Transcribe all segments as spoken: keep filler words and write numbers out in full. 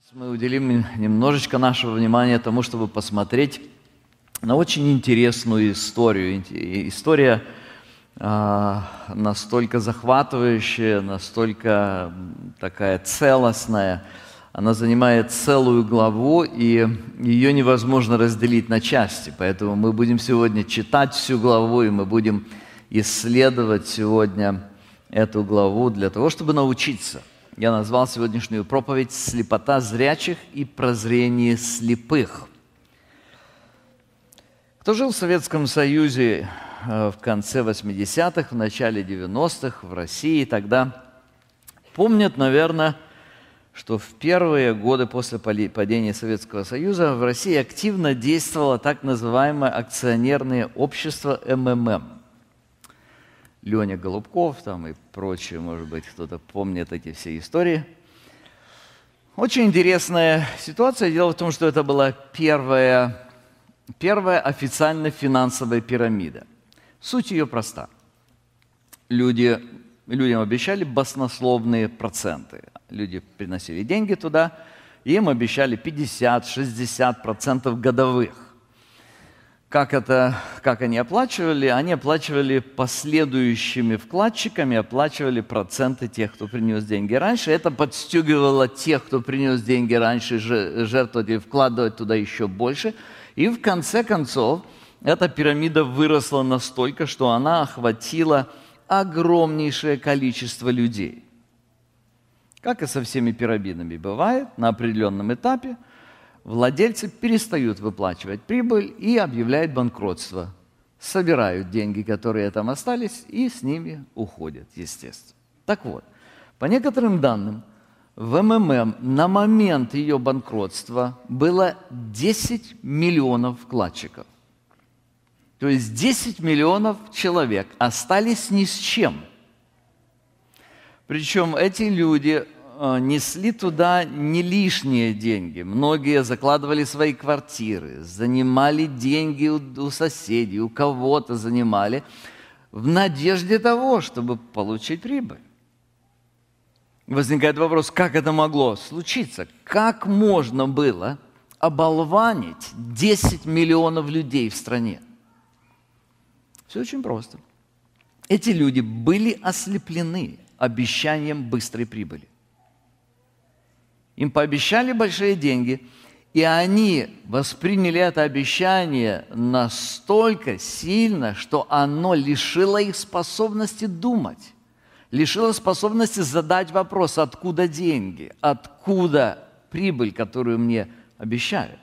Мы уделим немножечко нашего внимания тому, чтобы посмотреть на очень интересную историю. История э, настолько захватывающая, настолько такая целостная. Она занимает целую главу, и ее невозможно разделить на части. Поэтому мы будем сегодня читать всю главу, и мы будем исследовать сегодня эту главу для того, чтобы научиться. Я назвал сегодняшнюю проповедь «Слепота зрячих и прозрение слепых». Кто жил в Советском Союзе в конце восьмидесятых, в начале девяностых, в России тогда, помнят, наверное, что в первые годы после падения Советского Союза в России активно действовало так называемое акционерное общество эм эм эм. Леня Голубков там и прочие, может быть, кто-то помнит эти все истории. Очень интересная ситуация. Дело в том, что это была первая, первая официально финансовая пирамида. Суть ее проста. Люди, людям обещали баснословные проценты. Люди приносили деньги туда, и им обещали пятьдесят-шестьдесят процентов годовых. Как, это, как они оплачивали? Они оплачивали последующими вкладчиками, оплачивали проценты тех, кто принес деньги раньше. Это подстегивало тех, кто принес деньги раньше, жертвовать и вкладывать туда еще больше. И в конце концов эта пирамида выросла настолько, что она охватила огромнейшее количество людей. Как и со всеми пирамидами бывает, на определенном этапе владельцы перестают выплачивать прибыль и объявляют банкротство. Собирают деньги, которые там остались, и с ними уходят, естественно. Так вот, по некоторым данным, в эм эм эм на момент ее банкротства было десять миллионов вкладчиков. То есть десять миллионов человек остались ни с чем. Причем эти люди несли туда не лишние деньги. Многие закладывали свои квартиры, занимали деньги у, у соседей, у кого-то занимали, в надежде того, чтобы получить прибыль. Возникает вопрос, как это могло случиться? Как можно было оболванить десять миллионов людей в стране? Все очень просто. Эти люди были ослеплены обещанием быстрой прибыли. Им пообещали большие деньги, и они восприняли это обещание настолько сильно, что оно лишило их способности думать, лишило способности задать вопрос, откуда деньги, откуда прибыль, которую мне обещали.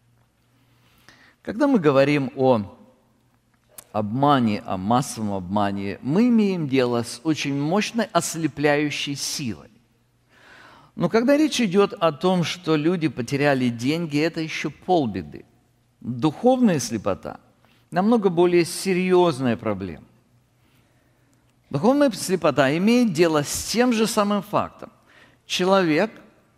Когда мы говорим о обмане, о массовом обмане, мы имеем дело с очень мощной ослепляющей силой. Но когда речь идет о том, что люди потеряли деньги, это еще полбеды. Духовная слепота – намного более серьезная проблема. Духовная слепота имеет дело с тем же самым фактом. Человек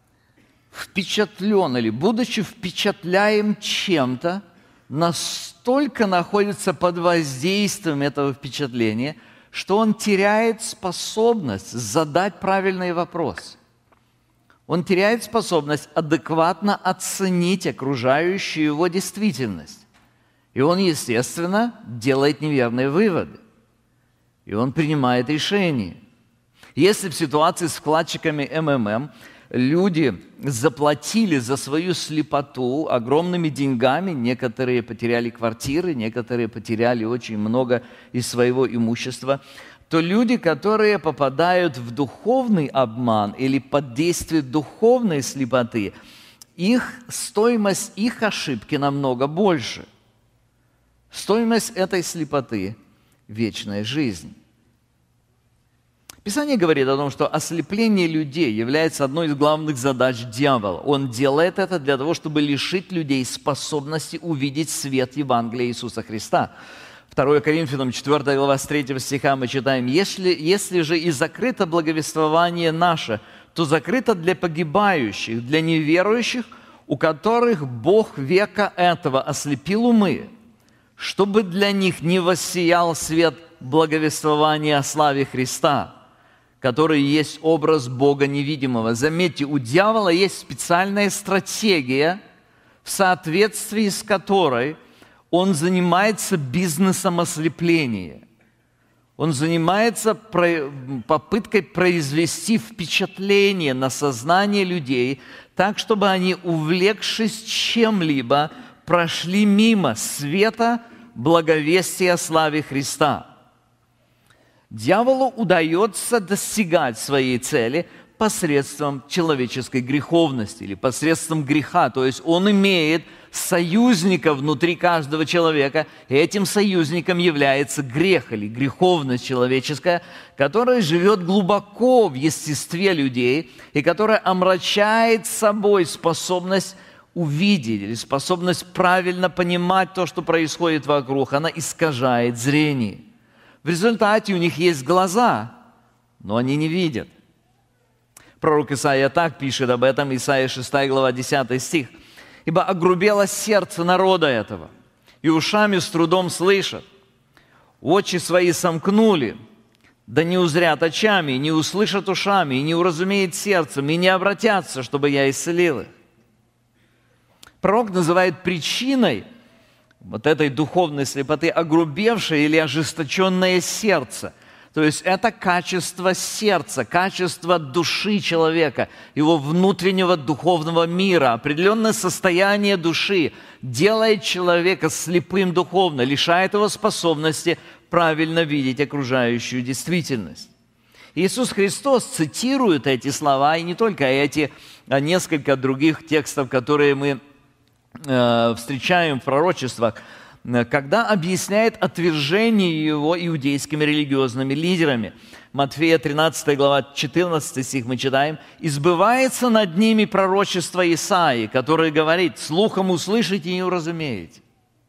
впечатлен или, будучи впечатляем чем-то, настолько находится под воздействием этого впечатления, что он теряет способность задать правильный вопрос. Он теряет способность адекватно оценить окружающую его действительность. И он, естественно, делает неверные выводы. И он принимает решения. Если в ситуации с вкладчиками эм эм эм люди заплатили за свою слепоту огромными деньгами, некоторые потеряли квартиры, некоторые потеряли очень много из своего имущества, то люди, которые попадают в духовный обман или под действие духовной слепоты, их стоимость их ошибки намного больше. Стоимость этой слепоты – вечная жизнь. Писание говорит о том, что ослепление людей является одной из главных задач дьявола. Он делает это для того, чтобы лишить людей способности увидеть свет Евангелия Иисуса Христа. второе Коринфянам четвёртая глава с третьего стиха мы читаем: «Если, если же и закрыто благовествование наше, то закрыто для погибающих, для неверующих, у которых Бог века этого ослепил умы, чтобы для них не воссиял свет благовествования о славе Христа, который есть образ Бога невидимого. Заметьте, у дьявола есть специальная стратегия, в соответствии с которой он занимается бизнесом ослепления. Он занимается попыткой произвести впечатление на сознание людей так, чтобы они, увлекшись чем-либо, прошли мимо света благовестия о славе Христа. Дьяволу удается достигать своей цели посредством человеческой греховности или посредством греха. То есть он имеет союзника внутри каждого человека, и этим союзником является грех или греховность человеческая, которая живет глубоко в естестве людей и которая омрачает собой способность увидеть или способность правильно понимать то, что происходит вокруг. Она искажает зрение. В результате у них есть глаза, но они не видят. Пророк Исаия так пишет об этом, Исаия шестая глава, десятый стих. «Ибо огрубело сердце народа этого, и ушами с трудом слышат. Очи свои сомкнули, да не узрят очами, и не услышат ушами, и не уразумеют сердцем, и не обратятся, чтобы я исцелил их». Пророк называет причиной вот этой духовной слепоты огрубевшее или ожесточенное сердце. То есть это качество сердца, качество души человека, его внутреннего духовного мира, определенное состояние души делает человека слепым духовно, лишает его способности правильно видеть окружающую действительность. Иисус Христос цитирует эти слова, и не только эти, а несколько других текстов, которые мы э, встречаем в пророчествах, когда объясняет отвержение его иудейскими религиозными лидерами. Матфея тринадцатая глава, четырнадцатый стих мы читаем. «Избывается над ними пророчество Исаии, которое говорит: слухом услышите и не уразумеете,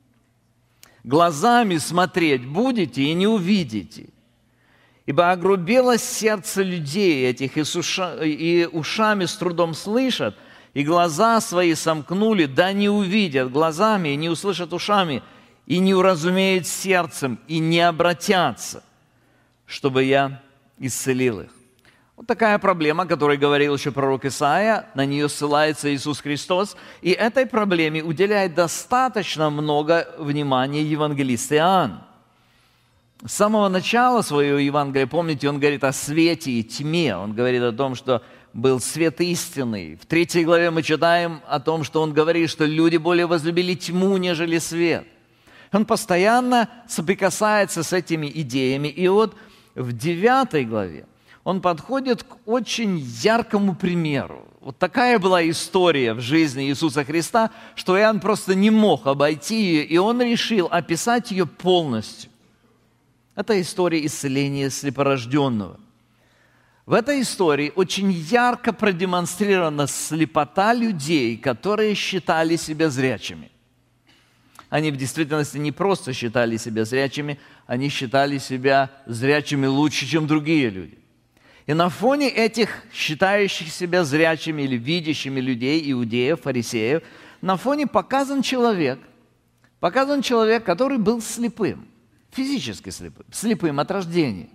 глазами смотреть будете и не увидите. Ибо огрубело сердце людей этих, и, суша, и ушами с трудом слышат, и глаза свои сомкнули, да не увидят глазами, и не услышат ушами, и не уразумеют сердцем, и не обратятся, чтобы я исцелил их». Вот такая проблема, о которой говорил еще пророк Исаия, на нее ссылается Иисус Христос, и этой проблеме уделяет достаточно много внимания евангелист Иоанн. С самого начала своего Евангелия, помните, он говорит о свете и тьме, он говорит о том, что был свет истинный. В третьей главе мы читаем о том, что он говорит, что люди более возлюбили тьму, нежели свет. Он постоянно соприкасается с этими идеями. И вот в девятой главе он подходит к очень яркому примеру. Вот такая была история в жизни Иисуса Христа, что Иоанн просто не мог обойти ее, и он решил описать ее полностью. Это история исцеления слепорожденного. В этой истории очень ярко продемонстрирована слепота людей, которые считали себя зрячими. Они в действительности не просто считали себя зрячими, они считали себя зрячими лучше, чем другие люди. И на фоне этих считающих себя зрячими или видящими людей, иудеев, фарисеев, на фоне показан человек, показан человек, который был слепым, физически слепым, слепым от рождения.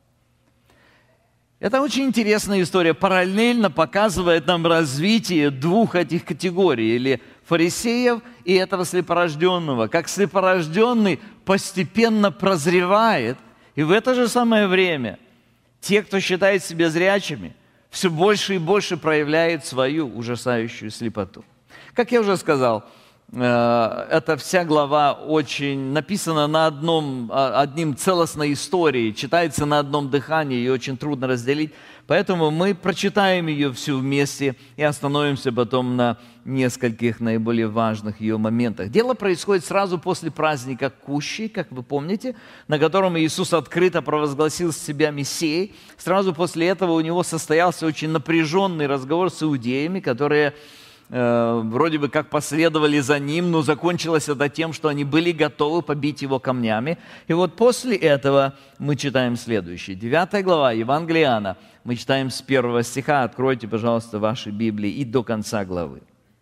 Это очень интересная история, параллельно показывает нам развитие двух этих категорий, или фарисеев и этого слепорожденного. Как слепорожденный постепенно прозревает, и в это же самое время те, кто считает себя зрячими, все больше и больше проявляют свою ужасающую слепоту. Как я уже сказал, эта вся глава очень написана на одном, одним целостной историей, читается на одном дыхании, ее очень трудно разделить. Поэтому мы прочитаем ее всю вместе и остановимся потом на нескольких наиболее важных ее моментах. Дело происходит сразу после праздника Кущи, как вы помните, на котором Иисус открыто провозгласил себя Мессией. Сразу после этого у него состоялся очень напряженный разговор с иудеями, которые э, вроде бы как последовали за ним, но закончилось это тем, что они были готовы побить его камнями. И вот после этого мы читаем следующее. девятая глава Евангелия Иоанна. Мы читаем с первого стиха. Откройте, пожалуйста, ваши Библии и до конца главы.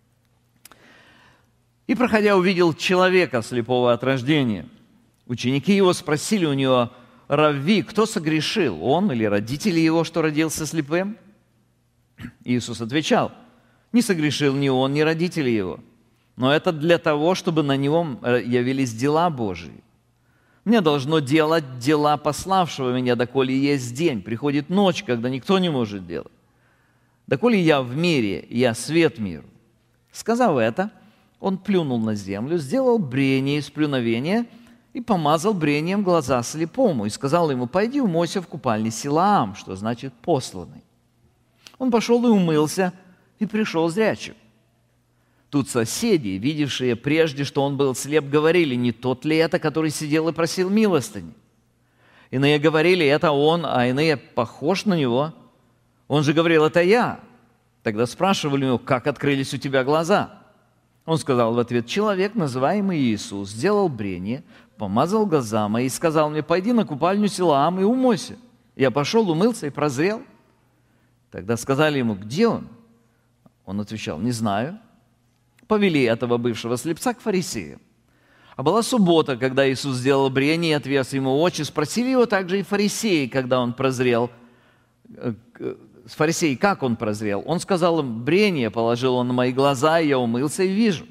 «И, проходя, увидел человека, слепого от рождения. Ученики его спросили у него: «Равви, кто согрешил, он или родители его, что родился слепым?» Иисус отвечал: «Не согрешил ни он, ни родители его, но это для того, чтобы на нем явились дела Божии. Мне должно делать дела пославшего меня, доколе есть день. Приходит ночь, когда никто не может делать. Доколе я в мире, я свет миру». Сказав это, он плюнул на землю, сделал брение из плюновения и помазал брением глаза слепому, и сказал ему: «Пойди умойся в купальне Силаам», что значит «посланный». Он пошел и умылся, и пришел зрячим. Тут соседи, видевшие прежде, что он был слеп, говорили: «Не тот ли это, который сидел и просил милостыни?» Иные говорили: «Это он», а иные: «Похож на него». Он же говорил: «Это я». Тогда спрашивали его: «Как открылись у тебя глаза?» Он сказал в ответ: «Человек, называемый Иисус, сделал брение, помазал глаза мои и сказал мне: пойди на купальню Силаам и умойся. Я пошел, умылся и прозрел». Тогда сказали ему: «Где он?» Он отвечал: «Не знаю». Повели этого бывшего слепца к фарисеям. А была суббота, когда Иисус сделал брение и отверз ему очи. Спросили его также и фарисеи, когда он прозрел. Фарисеи, как он прозрел? Он сказал им: брение положил он на мои глаза, и я умылся и вижу.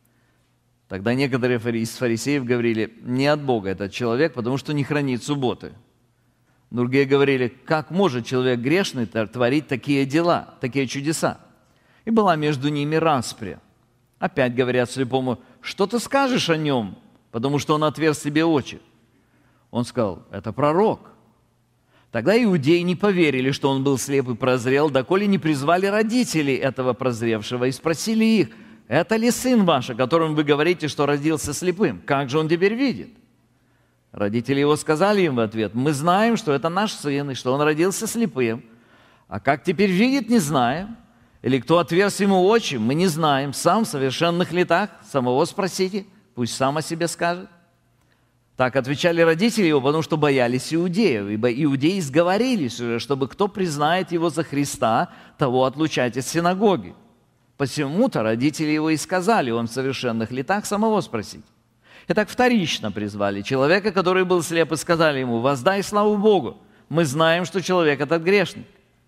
Тогда некоторые из фарисеев говорили: не от Бога этот человек, потому что не хранит субботы. Другие говорили: как может человек грешный творить такие дела, такие чудеса? И была между ними распря. Опять говорят слепому: что ты скажешь о нем, потому что он отверз себе очи? Он сказал: это пророк. Тогда иудеи не поверили, что он был слеп и прозрел, доколе не призвали родителей этого прозревшего и спросили их: это ли сын ваш, о котором вы говорите, что родился слепым? Как же он теперь видит? Родители его сказали им в ответ: мы знаем, что это наш сын, и что он родился слепым. А как теперь видит, не знаем. Или кто отверз ему очи, мы не знаем. Сам в совершенных летах, самого спросите, пусть сам о себе скажет. Так отвечали родители его, потому что боялись иудеев, ибо иудеи сговорились уже, чтобы кто признает его за Христа, того отлучать от синагоги. Посему-то родители его и сказали: он в совершенных летах, самого спросить. Итак, вторично призвали человека, который был слеп, и сказали ему: воздай славу Богу, мы знаем, что человек этот грешник.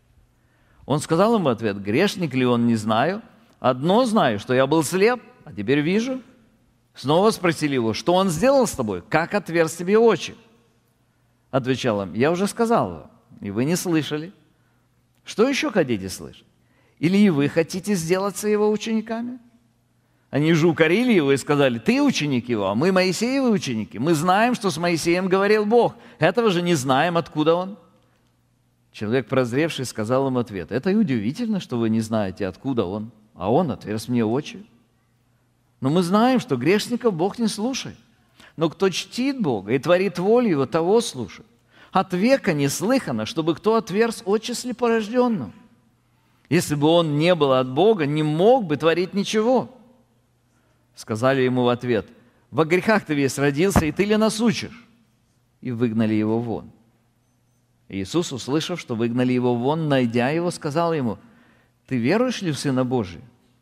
Он сказал ему в ответ: грешник ли он, не знаю. Одно знаю, что я был слеп, а теперь вижу. Снова спросили его: что он сделал с тобой? Как отверз тебе очи? Отвечал им: я уже сказал вам, и вы не слышали. Что еще хотите слышать? Или и вы хотите сделаться его учениками? Они же укорили его и сказали: ты ученик его, а мы Моисеевы ученики. Мы знаем, что с Моисеем говорил Бог. Этого же не знаем, откуда он. Человек, прозревший, сказал им ответ: это и удивительно, что вы не знаете, откуда он. А он отверз мне очи. Но мы знаем, что грешников Бог не слушает. Но кто чтит Бога и творит волю Его, того слушает. От века не слыхано, чтобы кто отверз очи слепорожденному. Если бы он не был от Бога, не мог бы творить ничего. Сказали ему в ответ: во грехах ты весь родился, и ты ли нас учишь? И выгнали его вон. Иисус, услышав, что выгнали его вон, найдя его, сказал ему: ты веруешь ли в Сына Божия?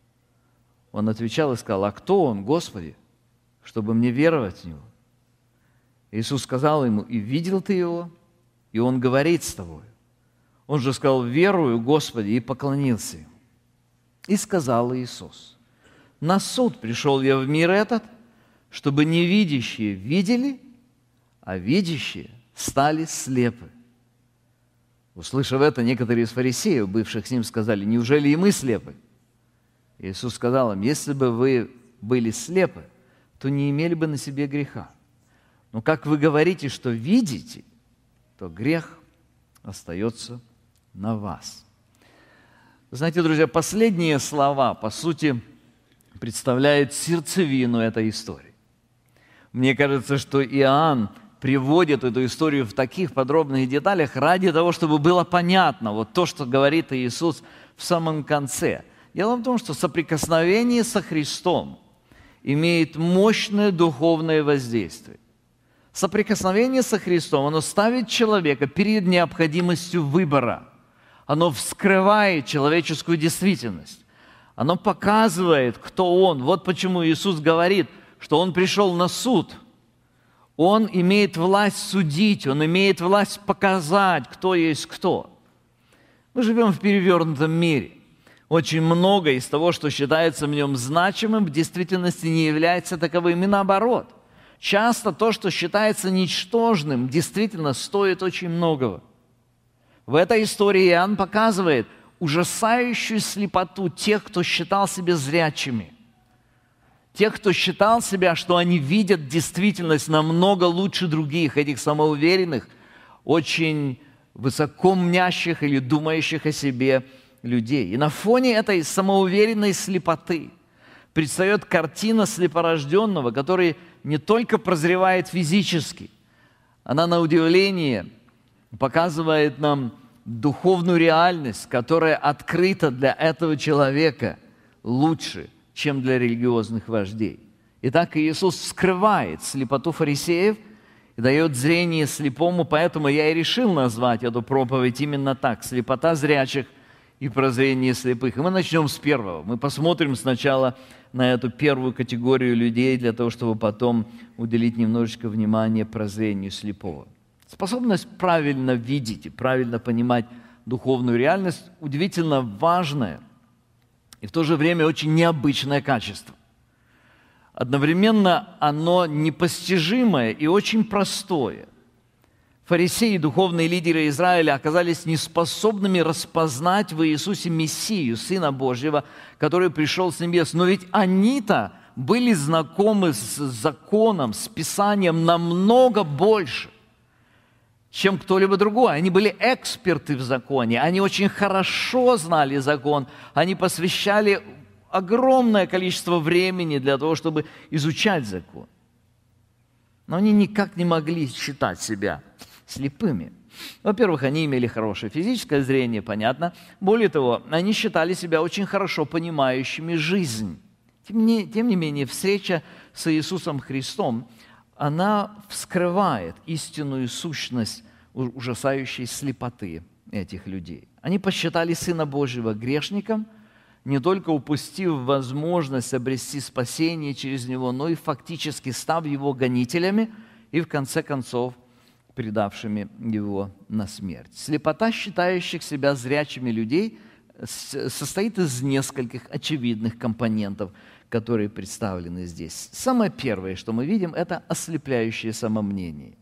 Он отвечал и сказал: а кто он, Господи, чтобы мне веровать в него? Иисус сказал ему: и видел ты его, и он говорит с тобой. Он же сказал: верую, Господи, и поклонился ему. И сказал Иисус: на суд пришел я в мир этот, чтобы невидящие видели, а видящие стали слепы. Услышав это, некоторые из фарисеев, бывших с ним, сказали: неужели и мы слепы? Иисус сказал им: если бы вы были слепы, то не имели бы на себе греха. Но как вы говорите, что видите, то грех остается на вас. Знаете, друзья, последние слова, по сути, представляют сердцевину этой истории. Мне кажется, что Иоанн приводит эту историю в таких подробных деталях ради того, чтобы было понятно вот то, что говорит Иисус в самом конце. Дело в том, что соприкосновение со Христом имеет мощное духовное воздействие. Соприкосновение со Христом, оно ставит человека перед необходимостью выбора. Оно вскрывает человеческую действительность. Оно показывает, кто Он. Вот почему Иисус говорит, что Он пришел на суд. Он имеет власть судить, Он имеет власть показать, кто есть кто. Мы живем в перевернутом мире. Очень многое из того, что считается в нем значимым, в действительности не является таковым, и наоборот. Часто то, что считается ничтожным, действительно стоит очень многого. В этой истории Иоанн показывает ужасающую слепоту тех, кто считал себя зрячими. Тех, кто считал себя, что они видят действительность намного лучше других, этих самоуверенных, очень высоко мнящих или думающих о себе людей. И на фоне этой самоуверенной слепоты предстает картина слепорожденного, который не только прозревает физически, она на удивление показывает нам духовную реальность, которая открыта для этого человека лучше, чем для религиозных вождей. Итак, Иисус скрывает слепоту фарисеев и дает зрение слепому, поэтому я и решил назвать эту проповедь именно так: «Слепота зрячих и прозрение слепых». И мы начнем с первого. Мы посмотрим сначала на эту первую категорию людей, для того, чтобы потом уделить немножечко внимания прозрению слепого. Способность правильно видеть и правильно понимать духовную реальность – удивительно важное и в то же время очень необычное качество. Одновременно оно непостижимое и очень простое. Фарисеи, духовные лидеры Израиля, оказались неспособными распознать в Иисусе Мессию, Сына Божьего, который пришел с небес. Но ведь они-то были знакомы с законом, с Писанием намного больше, чем кто-либо другой. Они были эксперты в законе, они очень хорошо знали закон, они посвящали огромное количество времени для того, чтобы изучать закон. Но они никак не могли считать себя слепыми. Во-первых, они имели хорошее физическое зрение, понятно. Более того, они считали себя очень хорошо понимающими жизнь. Тем не, тем не менее, встреча с Иисусом Христом, она вскрывает истинную сущность ужасающей слепоты этих людей. Они посчитали Сына Божьего грешником, не только упустив возможность обрести спасение через Него, но и фактически став Его гонителями и, в конце концов, предавшими Его на смерть. Слепота считающих себя зрячими людей состоит из нескольких очевидных компонентов, которые представлены здесь. Самое первое, что мы видим, это ослепляющее самомнение.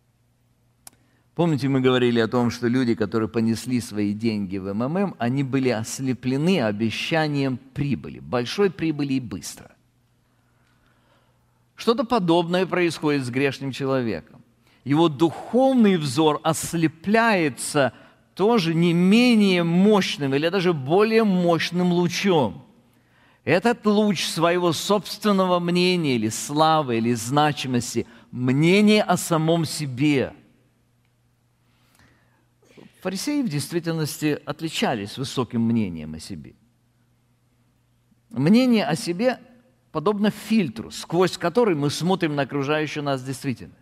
Помните, мы говорили о том, что люди, которые понесли свои деньги в эм эм эм, они были ослеплены обещанием прибыли, большой прибыли и быстро. Что-то подобное происходит с грешным человеком. Его духовный взор ослепляется тоже не менее мощным или даже более мощным лучом. Этот луч своего собственного мнения или славы, или значимости, мнение о самом себе. Фарисеи в действительности отличались высоким мнением о себе. Мнение о себе подобно фильтру, сквозь который мы смотрим на окружающую нас действительность.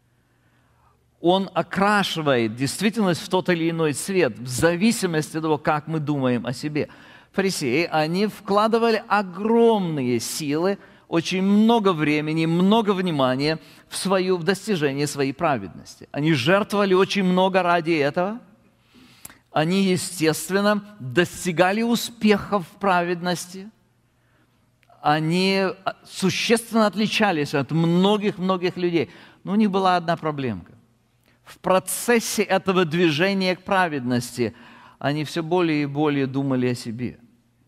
Он окрашивает действительность в тот или иной цвет, в зависимости от того, как мы думаем о себе. Фарисеи, они вкладывали огромные силы, очень много времени, много внимания в, свою, в достижение своей праведности. Они жертвовали очень много ради этого. Они, естественно, достигали успехов в праведности. Они существенно отличались от многих-многих людей. Но у них была одна проблемка. В процессе этого движения к праведности они все более и более думали о себе.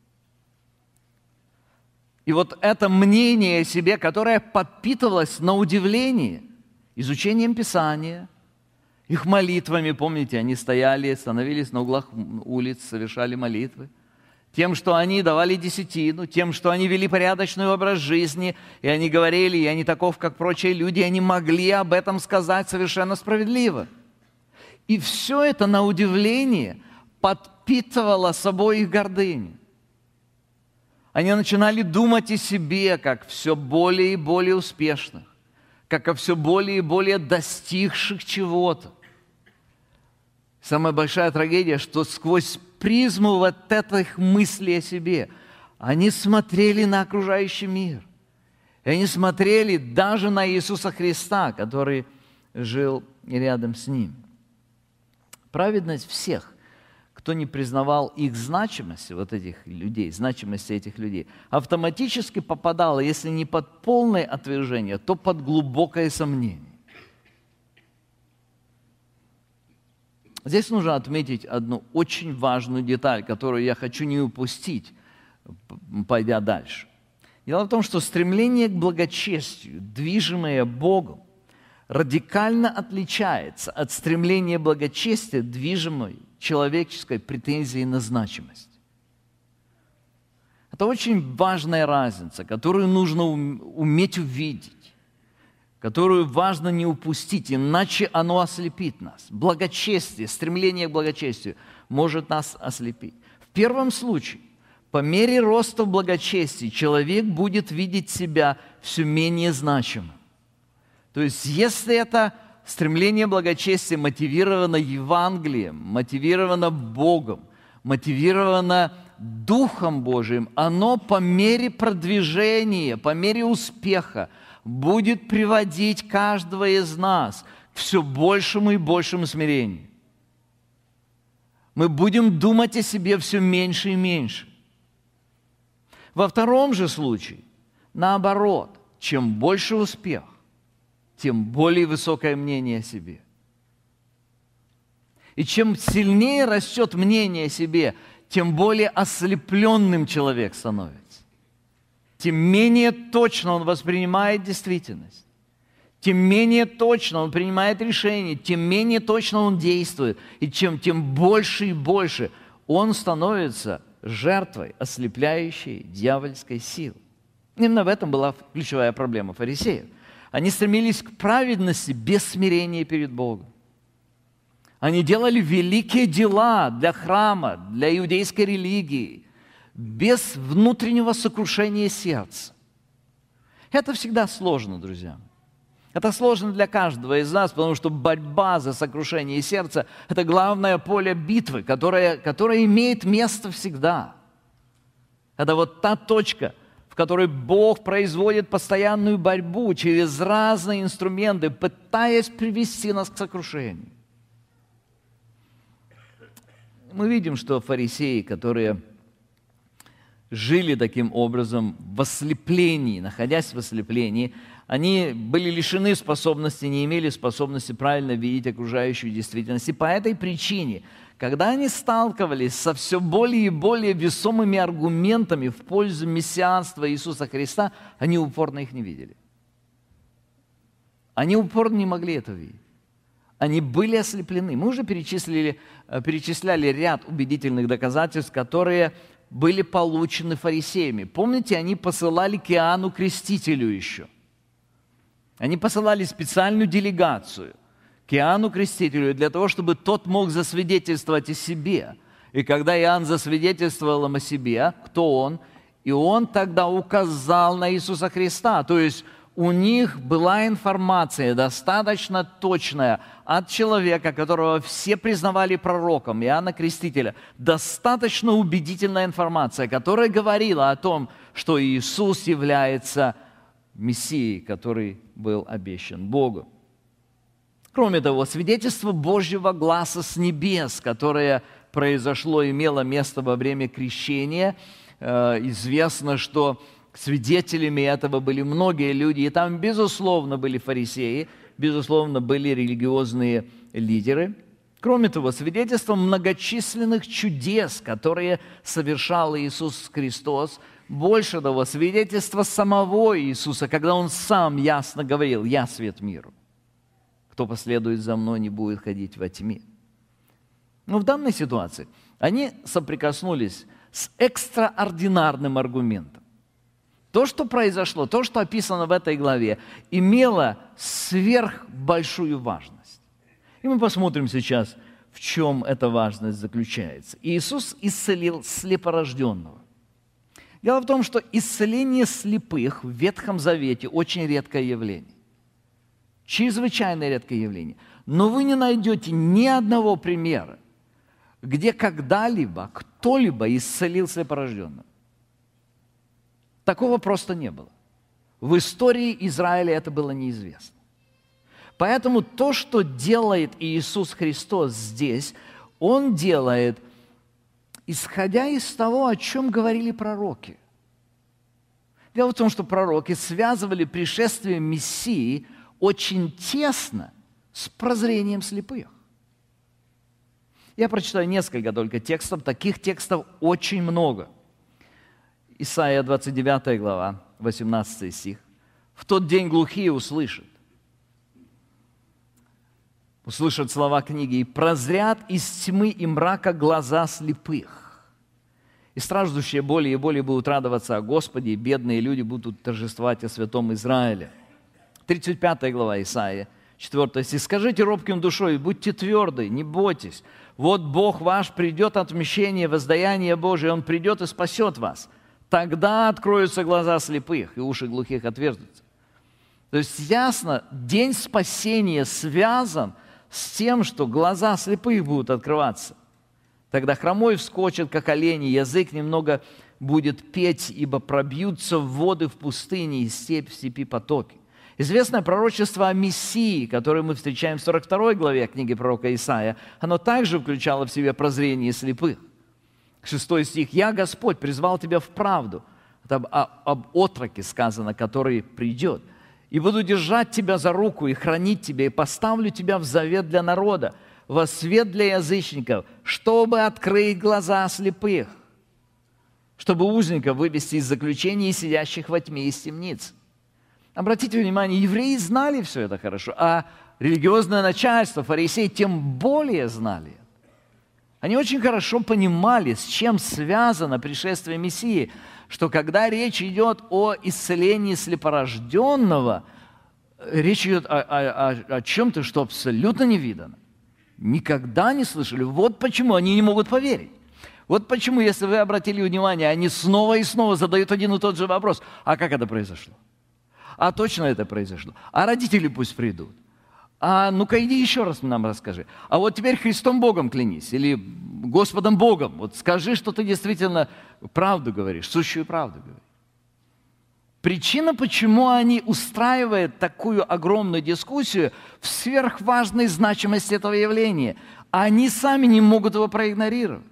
И вот это мнение о себе, которое подпитывалось на удивление изучением Писания, их молитвами, помните, они стояли, становились на углах улиц, совершали молитвы, тем, что они давали десятину, тем, что они вели порядочный образ жизни, и они говорили, я не таков, как прочие люди, и они могли об этом сказать совершенно справедливо. И все это, на удивление, подпитывало собой их гордыню. Они начинали думать о себе, как все более и более успешных, как о все более и более достигших чего-то. Самая большая трагедия, что сквозь призму вот этих мыслей о себе они смотрели на окружающий мир. И они смотрели даже на Иисуса Христа, который жил рядом с ним. Праведность всех, кто не признавал их значимости, вот этих людей, значимости этих людей, автоматически попадала, если не под полное отвержение, то под глубокое сомнение. Здесь нужно отметить одну очень важную деталь, которую я хочу не упустить, пойдя дальше. Дело в том, что стремление к благочестию, движимое Богом, радикально отличается от стремления благочестия, движимой человеческой претензией на значимость. Это очень важная разница, которую нужно уметь увидеть, которую важно не упустить, иначе оно ослепит нас. Благочестие, стремление к благочестию может нас ослепить. В первом случае, по мере роста в благочестии, человек будет видеть себя все менее значимым. То есть, если это стремление благочестия мотивировано Евангелием, мотивировано Богом, мотивировано Духом Божиим, оно по мере продвижения, по мере успеха будет приводить каждого из нас к все большему и большему смирению. Мы будем думать о себе все меньше и меньше. Во втором же случае, наоборот, чем больше успех, тем более высокое мнение о себе. И чем сильнее растет мнение о себе, тем более ослепленным человек становится. Тем менее точно он воспринимает действительность. Тем менее точно он принимает решения, тем менее точно он действует. И чем тем больше и больше он становится жертвой ослепляющей дьявольской силы. Именно в этом была ключевая проблема фарисеев. Они стремились к праведности без смирения перед Богом. Они делали великие дела для храма, для иудейской религии, без внутреннего сокрушения сердца. Это всегда сложно, друзья. Это сложно для каждого из нас, потому что борьба за сокрушение сердца – это главное поле битвы, которое, которое имеет место всегда. Это вот та точка, в которой Бог производит постоянную борьбу через разные инструменты, пытаясь привести нас к сокрушению. Мы видим, что фарисеи, которые жили таким образом в ослеплении, находясь в ослеплении, они были лишены способности, не имели способности правильно видеть окружающую действительность. И по этой причине, когда они сталкивались со все более и более весомыми аргументами в пользу мессианства Иисуса Христа, они упорно их не видели. Они упорно не могли это видеть. Они были ослеплены. Мы уже перечислили, перечисляли ряд убедительных доказательств, которые были получены фарисеями. Помните, они посылали к Иоанну Крестителю еще. Они посылали специальную делегацию к Иоанну Крестителю для того, чтобы тот мог засвидетельствовать о себе. И когда Иоанн засвидетельствовал им о себе, кто он, и он тогда указал на Иисуса Христа. То есть у них была информация достаточно точная от человека, которого все признавали пророком, Иоанна Крестителя. Достаточно убедительная информация, которая говорила о том, что Иисус является Мессией, который был обещан Богу. Кроме того, свидетельство Божьего гласа с небес, которое произошло, имело место во время крещения. Известно, что свидетелями этого были многие люди, и там, безусловно, были фарисеи, безусловно, были религиозные лидеры. Кроме того, свидетельство многочисленных чудес, которые совершал Иисус Христос. Больше того, свидетельство самого Иисуса, когда Он сам ясно говорил: «Я свет миру. Кто последует за мной, не будет ходить во тьме». Но в данной ситуации они соприкоснулись с экстраординарным аргументом. То, что произошло, то, что описано в этой главе, имело сверхбольшую важность. И мы посмотрим сейчас, в чем эта важность заключается. Иисус исцелил слепорожденного. Дело в том, что исцеление слепых в Ветхом Завете очень редкое явление. Чрезвычайно редкое явление. Но вы не найдете ни одного примера, где когда-либо кто-либо исцелил слепорожденного. Такого просто не было. В истории Израиля это было неизвестно. Поэтому то, что делает Иисус Христос здесь, Он делает, исходя из того, о чем говорили пророки. Дело в том, что пророки связывали пришествие Мессии очень тесно с прозрением слепых. Я прочитаю несколько только текстов, таких текстов очень много. Исайя двадцать девятая глава, восемнадцатый стих. «В тот день глухие услышат, услышат слова книги, и прозрят из тьмы и мрака глаза слепых. И страждущие более и более будут радоваться о Господе, и бедные люди будут торжествовать о святом Израиле». тридцать пятая глава Исаия, четвёртый стих. «Скажите робким душой, будьте тверды, не бойтесь. Вот Бог ваш придет отмщение, воздаяние Божие, Он придет и спасет вас. Тогда откроются глаза слепых, и уши глухих отверзнутся». То есть ясно, день спасения связан с тем, что глаза слепых будут открываться. Тогда хромой вскочит, как олень, и язык немного будет петь, ибо пробьются воды в пустыне и степь в степи потоки. Известное пророчество о Мессии, которое мы встречаем в сорок второй главе книги пророка Исаия, оно также включало в себя прозрение слепых. Шестой стих. «Я, Господь, призвал тебя в правду». Это об, об отроке сказано, который придет. «И буду держать тебя за руку и хранить тебя, и поставлю тебя в завет для народа, во свет для язычников, чтобы открыть глаза слепых, чтобы узников вывести из заключения и сидящих во тьме из темниц». Обратите внимание, евреи знали все это хорошо, а религиозное начальство, фарисеи, тем более знали. Они очень хорошо понимали, с чем связано пришествие Мессии, что когда речь идет о исцелении слепорожденного, речь идет о, о, о, о чем-то, что абсолютно не видано. Никогда не слышали. Вот почему они не могут поверить. Вот почему, если вы обратили внимание, они снова и снова задают один и тот же вопрос. А как это произошло? А точно это произошло? А родители пусть придут. А ну-ка иди еще раз нам расскажи. А вот теперь Христом Богом клянись или Господом Богом. Вот скажи, что ты действительно правду говоришь, сущую правду говоришь. Причина, почему они устраивают такую огромную дискуссию в сверхважной значимости этого явления. Они сами не могут его проигнорировать.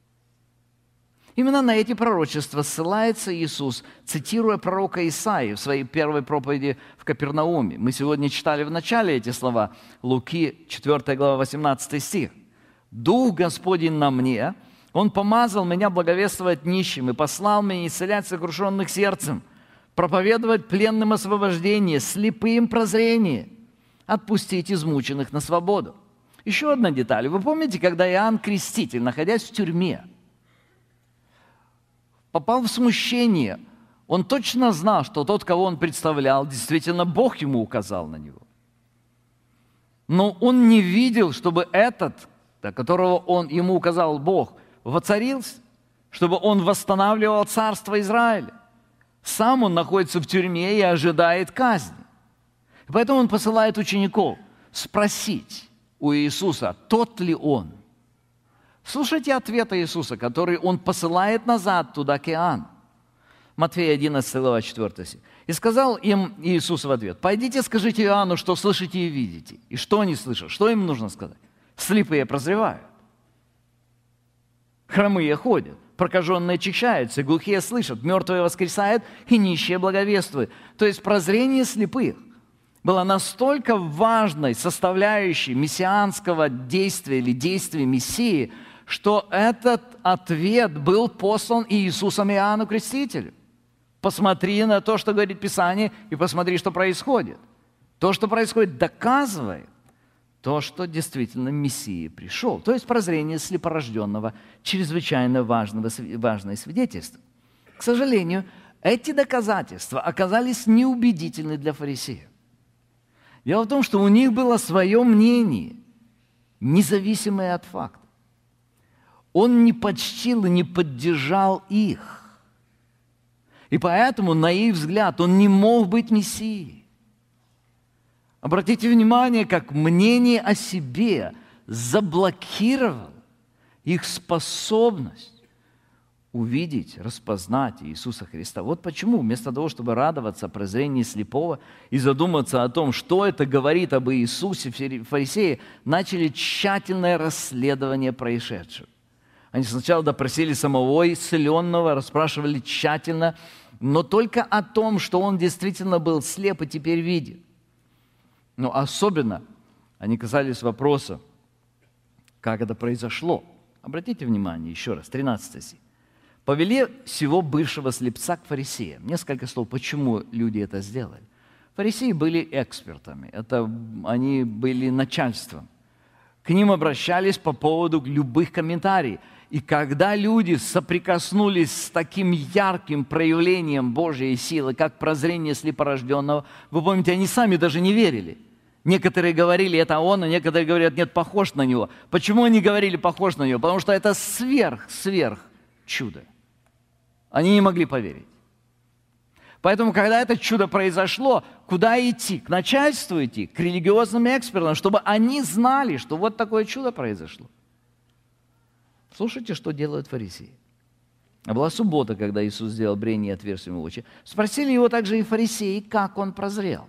Именно на эти пророчества ссылается Иисус, цитируя пророка Исаию в своей первой проповеди в Капернауме. Мы сегодня читали в начале эти слова, Луки, четвёртая глава, восемнадцатый стих. «Дух Господень на мне, Он помазал меня благовествовать нищим и послал меня исцелять сокрушенных сердцем, проповедовать пленным освобождение, слепым прозрение, отпустить измученных на свободу». Еще одна деталь. Вы помните, когда Иоанн Креститель, находясь в тюрьме, попал в смущение, он точно знал, что тот, кого он представлял, действительно Бог ему указал на него. Но он не видел, чтобы этот, которого он, ему указал Бог, воцарился, чтобы он восстанавливал царство Израиля. Сам он находится в тюрьме и ожидает казни. И поэтому он посылает учеников спросить у Иисуса, тот ли он. Слушайте ответ Иисуса, который Он посылает назад туда к Иоанну. Матфея одиннадцатая глава, четвёртый стих. «И сказал им Иисус в ответ: пойдите, скажите Иоанну, что слышите и видите». И что они слышат? Что им нужно сказать? Слепые прозревают, хромые ходят, прокаженные очищаются, глухие слышат, мертвые воскресают и нищие благовествуют. То есть прозрение слепых было настолько важной составляющей мессианского действия или действия Мессии, что этот ответ был послан Иисусом Иоанну Крестителю. Посмотри на то, что говорит Писание, и посмотри, что происходит. То, что происходит, доказывает то, что действительно Мессия пришел. То есть прозрение слепорожденного чрезвычайно важного, важное свидетельство. К сожалению, эти доказательства оказались неубедительны для фарисеев. Дело в том, что у них было свое мнение, независимое от факта. Он не почтил и не поддержал их. И поэтому, на их взгляд, он не мог быть Мессией. Обратите внимание, как мнение о себе заблокировало их способность увидеть, распознать Иисуса Христа. Вот почему вместо того, чтобы радоваться о прозрении слепого и задуматься о том, что это говорит об Иисусе, фарисеи начали тщательное расследование происшедшего. Они сначала допросили самого исцеленного, расспрашивали тщательно, но только о том, что он действительно был слеп и теперь видит. Но особенно они касались вопроса, как это произошло. Обратите внимание еще раз, тринадцатый стих. «Повели всего бывшего слепца к фарисеям». Несколько слов, почему люди это сделали. Фарисеи были экспертами, это, они были начальством. К ним обращались по поводу любых комментариев. И когда люди соприкоснулись с таким ярким проявлением Божьей силы, как прозрение слепорожденного, вы помните, они сами даже не верили. Некоторые говорили, это он, а некоторые говорят, нет, похож на него. Почему они говорили, похож на него? Потому что это сверх-сверх чудо. Они не могли поверить. Поэтому, когда это чудо произошло, куда идти? К начальству идти, к религиозным экспертам, чтобы они знали, что вот такое чудо произошло. Слушайте, что делают фарисеи. Была суббота, когда Иисус сделал брение и отверз ему очи. Спросили его также и фарисеи, как он прозрел.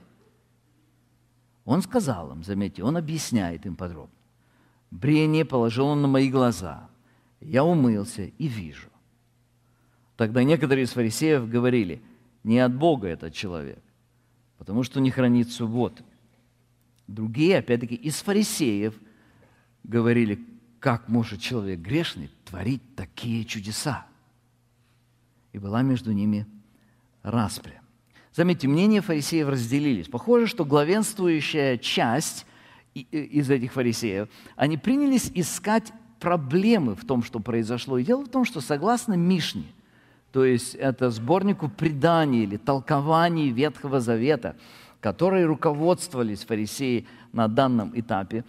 Он сказал им, заметьте, он объясняет им подробно. Брение положил он на мои глаза. Я умылся и вижу. Тогда некоторые из фарисеев говорили, не от Бога этот человек, потому что не хранит субботы. Другие, опять-таки, из фарисеев говорили, как может человек грешный творить такие чудеса? И была между ними распря. Заметьте, мнения фарисеев разделились. Похоже, что главенствующая часть из этих фарисеев, они принялись искать проблемы в том, что произошло. И дело в том, что согласно Мишне, то есть это сборнику преданий или толкований Ветхого Завета, которые руководствовались фарисеи на данном этапе,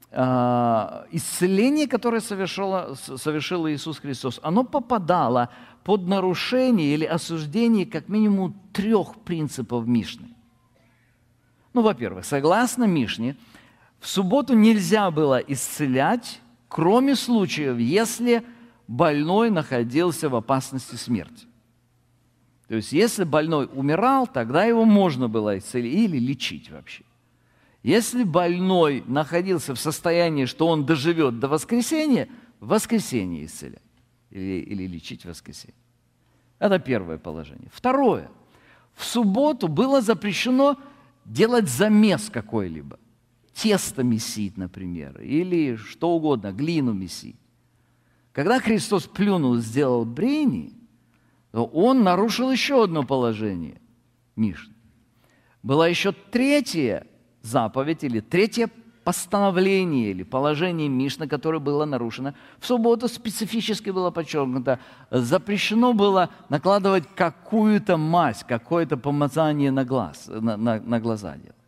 исцеление, которое совершил, совершил Иисус Христос, оно попадало под нарушение или осуждение как минимум трех принципов Мишны. Ну, во-первых, согласно Мишне, в субботу нельзя было исцелять, кроме случаев, если больной находился в опасности смерти. То есть, если больной умирал, тогда его можно было исцелить или лечить вообще. Если больной находился в состоянии, что он доживет до воскресения, в воскресенье исцелять или, или лечить в воскресенье. Это первое положение. Второе. В субботу было запрещено делать замес какой-либо. Тесто месить, например, или что угодно, глину месить. Когда Христос плюнул, сделал брение, то Он нарушил еще одно положение Мишны. Была еще третья заповедь или третье постановление или положение Мишны, которое было нарушено. В субботу специфически было подчеркнуто, запрещено было накладывать какую-то мазь, какое-то помазание на глаз, на, на, на глаза делать.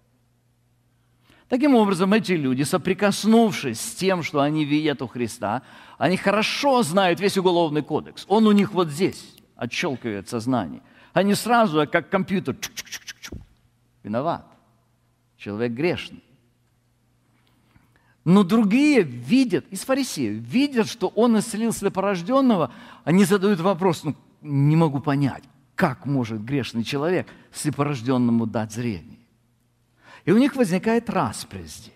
Таким образом, эти люди, соприкоснувшись с тем, что они видят у Христа, они хорошо знают весь уголовный кодекс. Он у них вот здесь отщелкивает сознание. Они сразу, как компьютер, чук-чук-чук-чук, виноват. Человек грешный. Но другие видят, из фарисеев, видят, что он исцелил слепорожденного, они задают вопрос, ну, не могу понять, как может грешный человек слепорожденному дать зрение? И у них возникает распря здесь.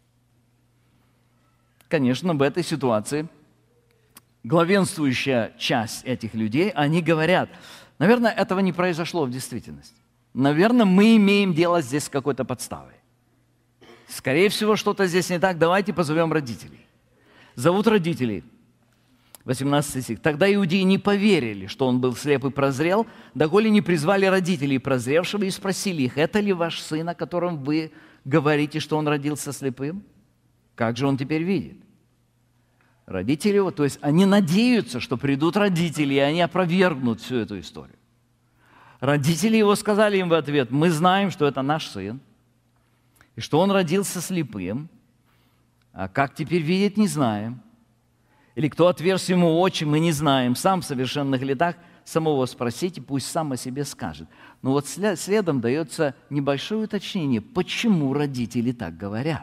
Конечно, в этой ситуации главенствующая часть этих людей, они говорят, наверное, этого не произошло в действительности. Наверное, мы имеем дело здесь с какой-то подставой. Скорее всего, что-то здесь не так. Давайте позовем родителей. Зовут родителей. восемнадцатый стих. Тогда иудеи не поверили, что он был слеп и прозрел, доколе не призвали родителей прозревшего и спросили их, это ли ваш сын, о котором вы говорите, что он родился слепым? Как же он теперь видит? Родители его, то есть они надеются, что придут родители, и они опровергнут всю эту историю. Родители его сказали им в ответ, мы знаем, что это наш сын, и что он родился слепым, а как теперь видеть, не знаем. Или кто отверз ему очи, мы не знаем. Сам в совершенных летах самого спросите, пусть сам о себе скажет. Но вот следом дается небольшое уточнение, почему родители так говорят.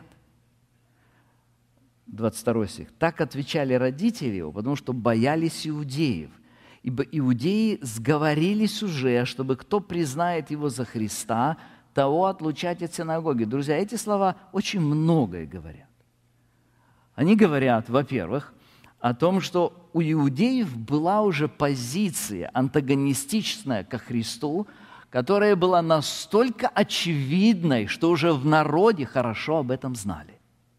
двадцать второй стих. Так отвечали родители его, потому что боялись иудеев, ибо иудеи сговорились уже, чтобы кто признает его за Христа, того отлучать от синагоги. Друзья, эти слова очень многое говорят. Они говорят, во-первых, о том, что у иудеев была уже позиция антагонистичная ко Христу, которая была настолько очевидной, что уже в народе хорошо об этом знали.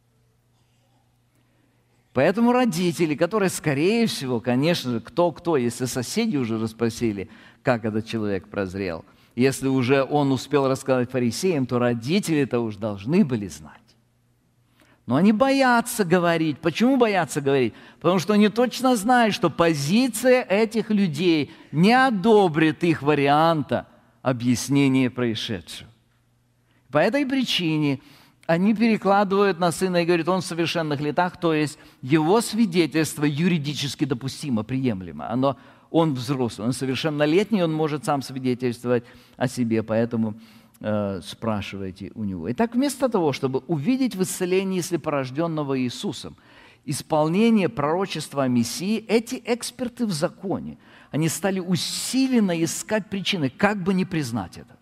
Поэтому родители, которые, скорее всего, конечно же, кто-кто, если соседи уже расспросили, как этот человек прозрел, если уже он успел рассказать фарисеям, то родители-то уж должны были знать. Но они боятся говорить. Почему боятся говорить? Потому что они точно знают, что позиция этих людей не одобрит их варианта объяснения происшедшего. По этой причине они перекладывают на сына и говорят, он в совершенных летах, то есть его свидетельство юридически допустимо, приемлемо. Оно, он взрослый, он совершеннолетний, он может сам свидетельствовать о себе, поэтому э, спрашивайте у него. Итак, вместо того, чтобы увидеть в исцелении слепорожденного Иисусом исполнение пророчества о Мессии, эти эксперты в законе, они стали усиленно искать причины, как бы не признать это.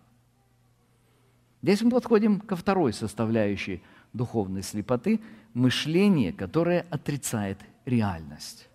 Здесь мы подходим ко второй составляющей духовной слепоты – мышление, которое отрицает реальность.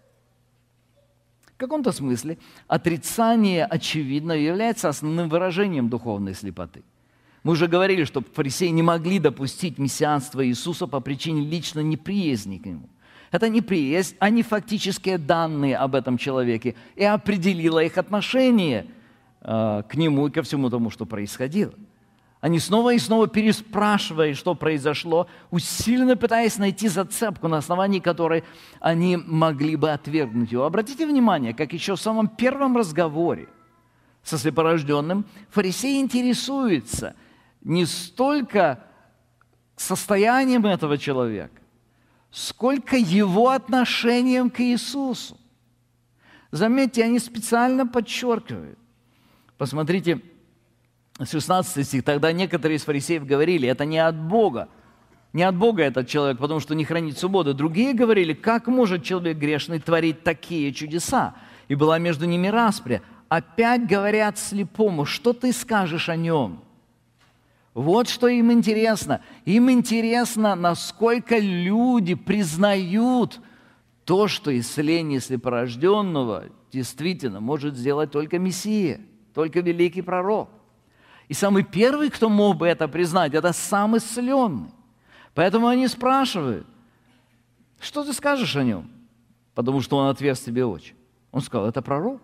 В каком-то смысле отрицание, очевидно, является основным выражением духовной слепоты. Мы уже говорили, что фарисеи не могли допустить мессианства Иисуса по причине личной неприязни к Нему. Это неприязнь, а не фактические данные об этом человеке, и определила их отношение э, к Нему и ко всему тому, что происходило. Они снова и снова переспрашивая, что произошло, усиленно пытаясь найти зацепку, на основании которой они могли бы отвергнуть его. Обратите внимание, как еще в самом первом разговоре со слепорожденным фарисей интересуется не столько состоянием этого человека, сколько его отношением к Иисусу. Заметьте, они специально подчеркивают. Посмотрите, шестнадцатый стих. «Тогда некоторые из фарисеев говорили, это не от Бога, не от Бога этот человек, потому что не хранит субботу. Другие говорили, как может человек грешный творить такие чудеса? И была между ними распря. Опять говорят слепому, что ты скажешь о нем?» Вот что им интересно. Им интересно, насколько люди признают то, что исцеление слепорожденного действительно может сделать только Мессия, только великий пророк. И самый первый, кто мог бы это признать, это сам исцеленный. Поэтому они спрашивают, что ты скажешь о нем? Потому что он отверз тебе очи. Он сказал, это пророк.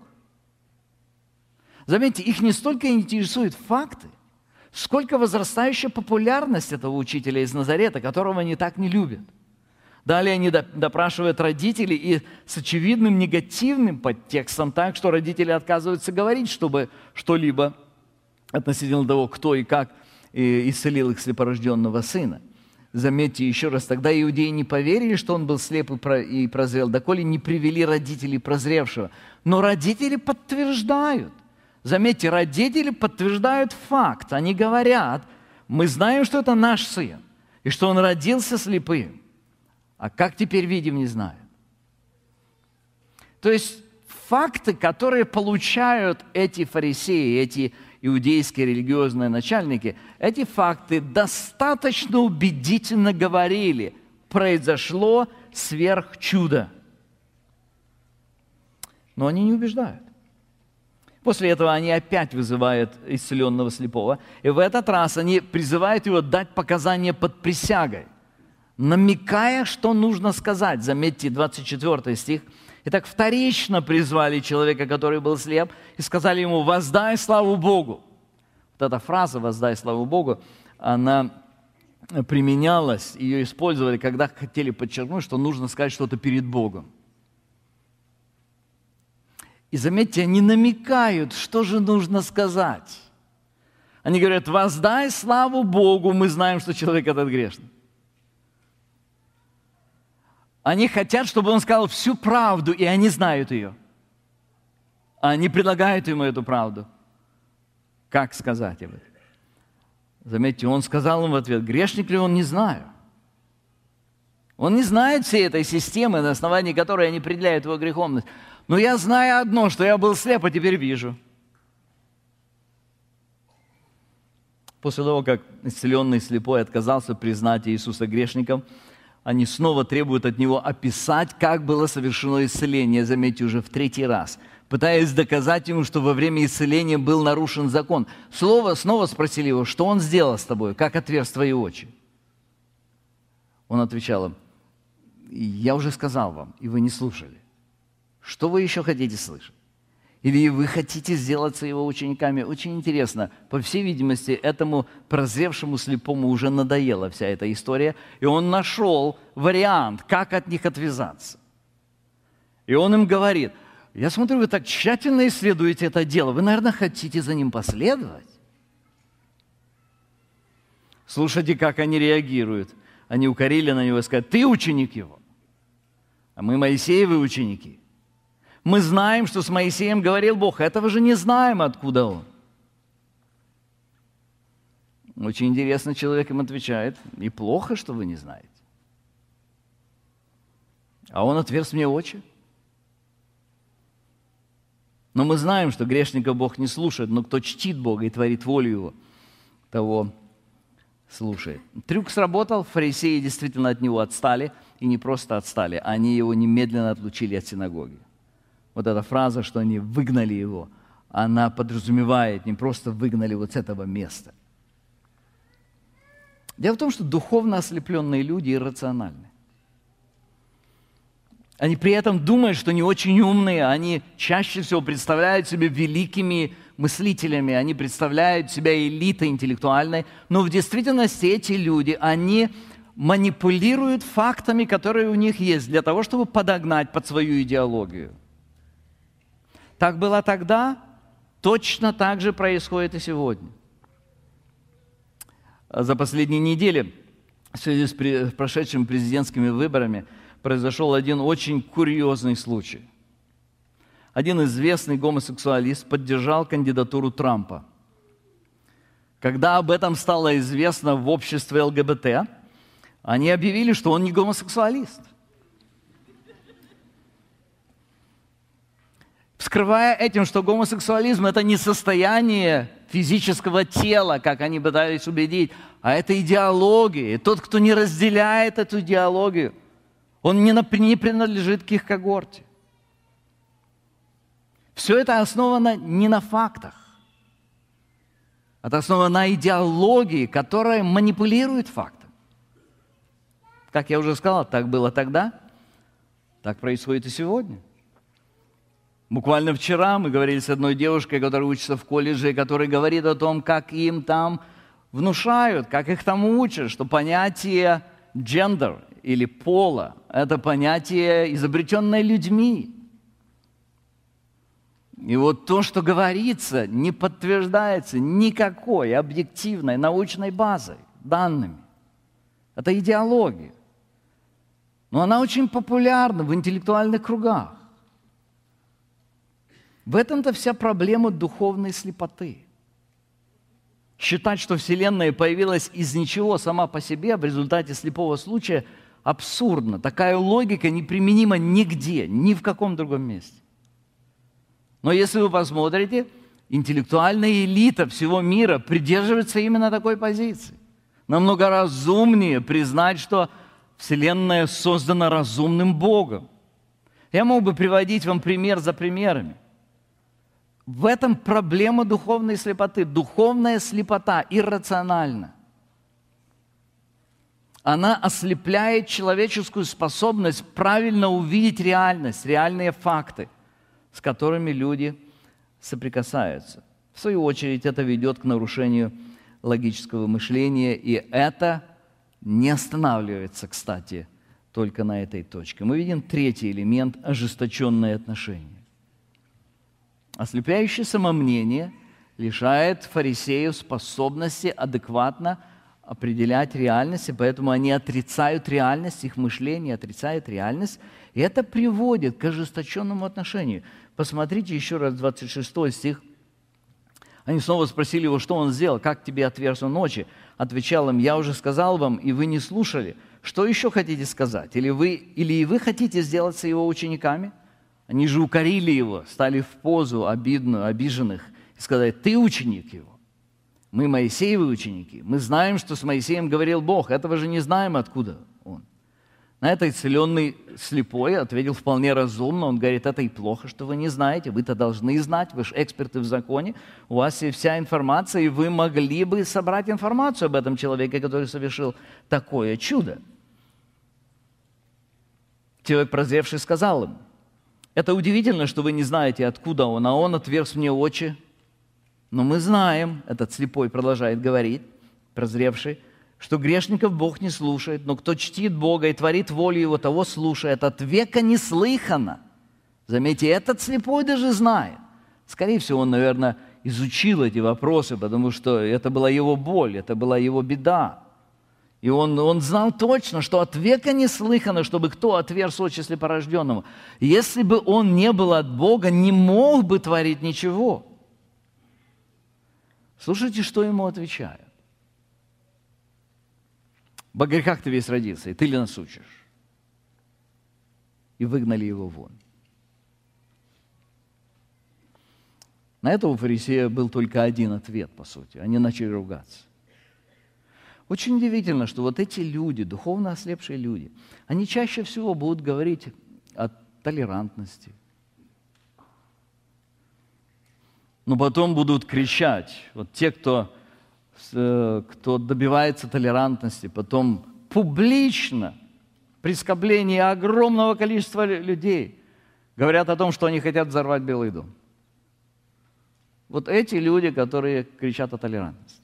Заметьте, их не столько интересуют факты, сколько возрастающая популярность этого учителя из Назарета, которого они так не любят. Далее они допрашивают родителей и с очевидным негативным подтекстом так, что родители отказываются говорить, чтобы что-либо относительно того, кто и как исцелил их слепорожденного сына. Заметьте еще раз, тогда иудеи не поверили, что он был слеп и прозрел, доколе не привели родителей прозревшего. Но родители подтверждают. Заметьте, родители подтверждают факт. Они говорят, мы знаем, что это наш сын, и что он родился слепым. А как теперь видим, не знаю. То есть факты, которые получают эти фарисеи, эти иудейские религиозные начальники, эти факты достаточно убедительно говорили, произошло сверхчудо. Но они не убеждают. После этого они опять вызывают исцеленного слепого, и в этот раз они призывают его дать показания под присягой, намекая, что нужно сказать. Заметьте, двадцать четвёртый стих. «Итак, вторично призвали человека, который был слеп, и сказали ему, воздай славу Богу». Вот эта фраза «воздай славу Богу», она применялась, ее использовали, когда хотели подчеркнуть, что нужно сказать что-то перед Богом. И заметьте, они намекают, что же нужно сказать. Они говорят, воздай славу Богу, мы знаем, что человек этот грешный. Они хотят, чтобы он сказал всю правду, и они знают ее. Они предлагают ему эту правду. Как сказать об этом? Заметьте, он сказал им в ответ, грешник ли он, не знаю. Он не знает всей этой системы, на основании которой они определяют его греховность. Но я знаю одно, что я был слеп, а теперь вижу. После того, как исцеленный слепой отказался признать Иисуса грешником, они снова требуют от него описать, как было совершено исцеление, заметьте, уже в третий раз, пытаясь доказать ему, что во время исцеления был нарушен закон. Слово снова спросили его, что он сделал с тобой, как отверз твои очи. Он отвечал им: я уже сказал вам, и вы не слушали. Что вы еще хотите слышать? Или вы хотите сделаться его учениками? Очень интересно. По всей видимости, этому прозревшему слепому уже надоела вся эта история, и он нашел вариант, как от них отвязаться. И он им говорит: я смотрю, вы так тщательно исследуете это дело, вы, наверное, хотите за ним последовать? Слушайте, как они реагируют. Они укорили на него и сказали: ты ученик его, а мы Моисеевы ученики. Мы знаем, что с Моисеем говорил Бог. Этого же не знаем, откуда он. Очень интересно, человек им отвечает: и плохо, что вы не знаете. А он отверз мне очи. Но мы знаем, что грешника Бог не слушает, но кто чтит Бога и творит волю Его, того слушает. Трюк сработал, фарисеи действительно от него отстали, и не просто отстали, они его немедленно отлучили от синагоги. Вот эта фраза, что они выгнали его, она подразумевает, не просто выгнали вот с этого места. Дело в том, что духовно ослепленные люди иррациональны. Они при этом думают, что они очень умные, они чаще всего представляют себя великими мыслителями, они представляют себя элитой интеллектуальной, но в действительности эти люди, они манипулируют фактами, которые у них есть, для того, чтобы подогнать под свою идеологию. Так было тогда, точно так же происходит и сегодня. За последние недели, в связи с прошедшими президентскими выборами, произошел один очень курьезный случай. Один известный гомосексуалист поддержал кандидатуру Трампа. Когда об этом стало известно в обществе эл гэ бэ тэ, они объявили, что он не гомосексуалист. Скрывая этим, что гомосексуализм – это не состояние физического тела, как они пытались убедить, а это идеология. И тот, кто не разделяет эту идеологию, он не принадлежит к их когорте. Все это основано не на фактах. Это основано на идеологии, которая манипулирует фактом. Как я уже сказал, так было тогда, так происходит и сегодня. Буквально вчера мы говорили с одной девушкой, которая учится в колледже, которая говорит о том, как им там внушают, как их там учат, что понятие «gender» или «пола» – это понятие, изобретенное людьми. И вот то, что говорится, не подтверждается никакой объективной научной базой, данными. Это идеология. Но она очень популярна в интеллектуальных кругах. В этом-то вся проблема духовной слепоты. Считать, что Вселенная появилась из ничего сама по себе в результате слепого случая, абсурдно. Такая логика неприменима нигде, ни в каком другом месте. Но если вы посмотрите, интеллектуальная элита всего мира придерживается именно такой позиции. Намного разумнее признать, что Вселенная создана разумным Богом. Я мог бы приводить вам пример за примерами. В этом проблема духовной слепоты. Духовная слепота иррациональна. Она ослепляет человеческую способность правильно увидеть реальность, реальные факты, с которыми люди соприкасаются. В свою очередь, это ведет к нарушению логического мышления, и это не останавливается, кстати, только на этой точке. Мы видим третий элемент – ожесточенные отношения. Ослепляющее самомнение лишает фарисеев способности адекватно определять реальность, и поэтому они отрицают реальность, их мышление отрицает реальность, и это приводит к ожесточенному отношению. Посмотрите еще раз двадцать шестой стих. Они снова спросили его, что он сделал, как тебе отверз он очи. Отвечал им: я уже сказал вам, и вы не слушали. Что еще хотите сказать? Или вы, или и вы хотите сделаться его учениками? Они же укорили его, стали в позу обидную, обиженных и сказали: ты ученик его. Мы Моисеевы ученики. Мы знаем, что с Моисеем говорил Бог. Этого же не знаем, откуда он. На это исцеленный слепой ответил вполне разумно. Он говорит: это и плохо, что вы не знаете. Вы-то должны знать, вы же эксперты в законе. У вас есть вся информация, и вы могли бы собрать информацию об этом человеке, который совершил такое чудо. Человек, прозревший, сказал им: это удивительно, что вы не знаете, откуда он. А он отверз мне очи. Но мы знаем, этот слепой продолжает говорить, прозревший, что грешников Бог не слушает, но кто чтит Бога и творит волю Его, того слушает. От века не слыхано. Заметьте, этот слепой даже знает. Скорее всего, он, наверное, изучил эти вопросы, потому что это была его боль, это была его беда. И он, он знал точно, что от века не слыхано, чтобы кто отверз очи слепорожденному. Если бы он не был от Бога, не мог бы творить ничего. Слушайте, что ему отвечают. Во грехах ты весь родился, и ты ли нас учишь? И выгнали его вон. На это у фарисея был только один ответ, по сути. Они начали ругаться. Очень удивительно, что вот эти люди, духовно ослепшие люди, они чаще всего будут говорить о толерантности. Но потом будут кричать. Вот те, кто... кто добивается толерантности, потом публично, при скоплении огромного количества людей, говорят о том, что они хотят взорвать Белый дом. Вот эти люди, которые кричат о толерантности.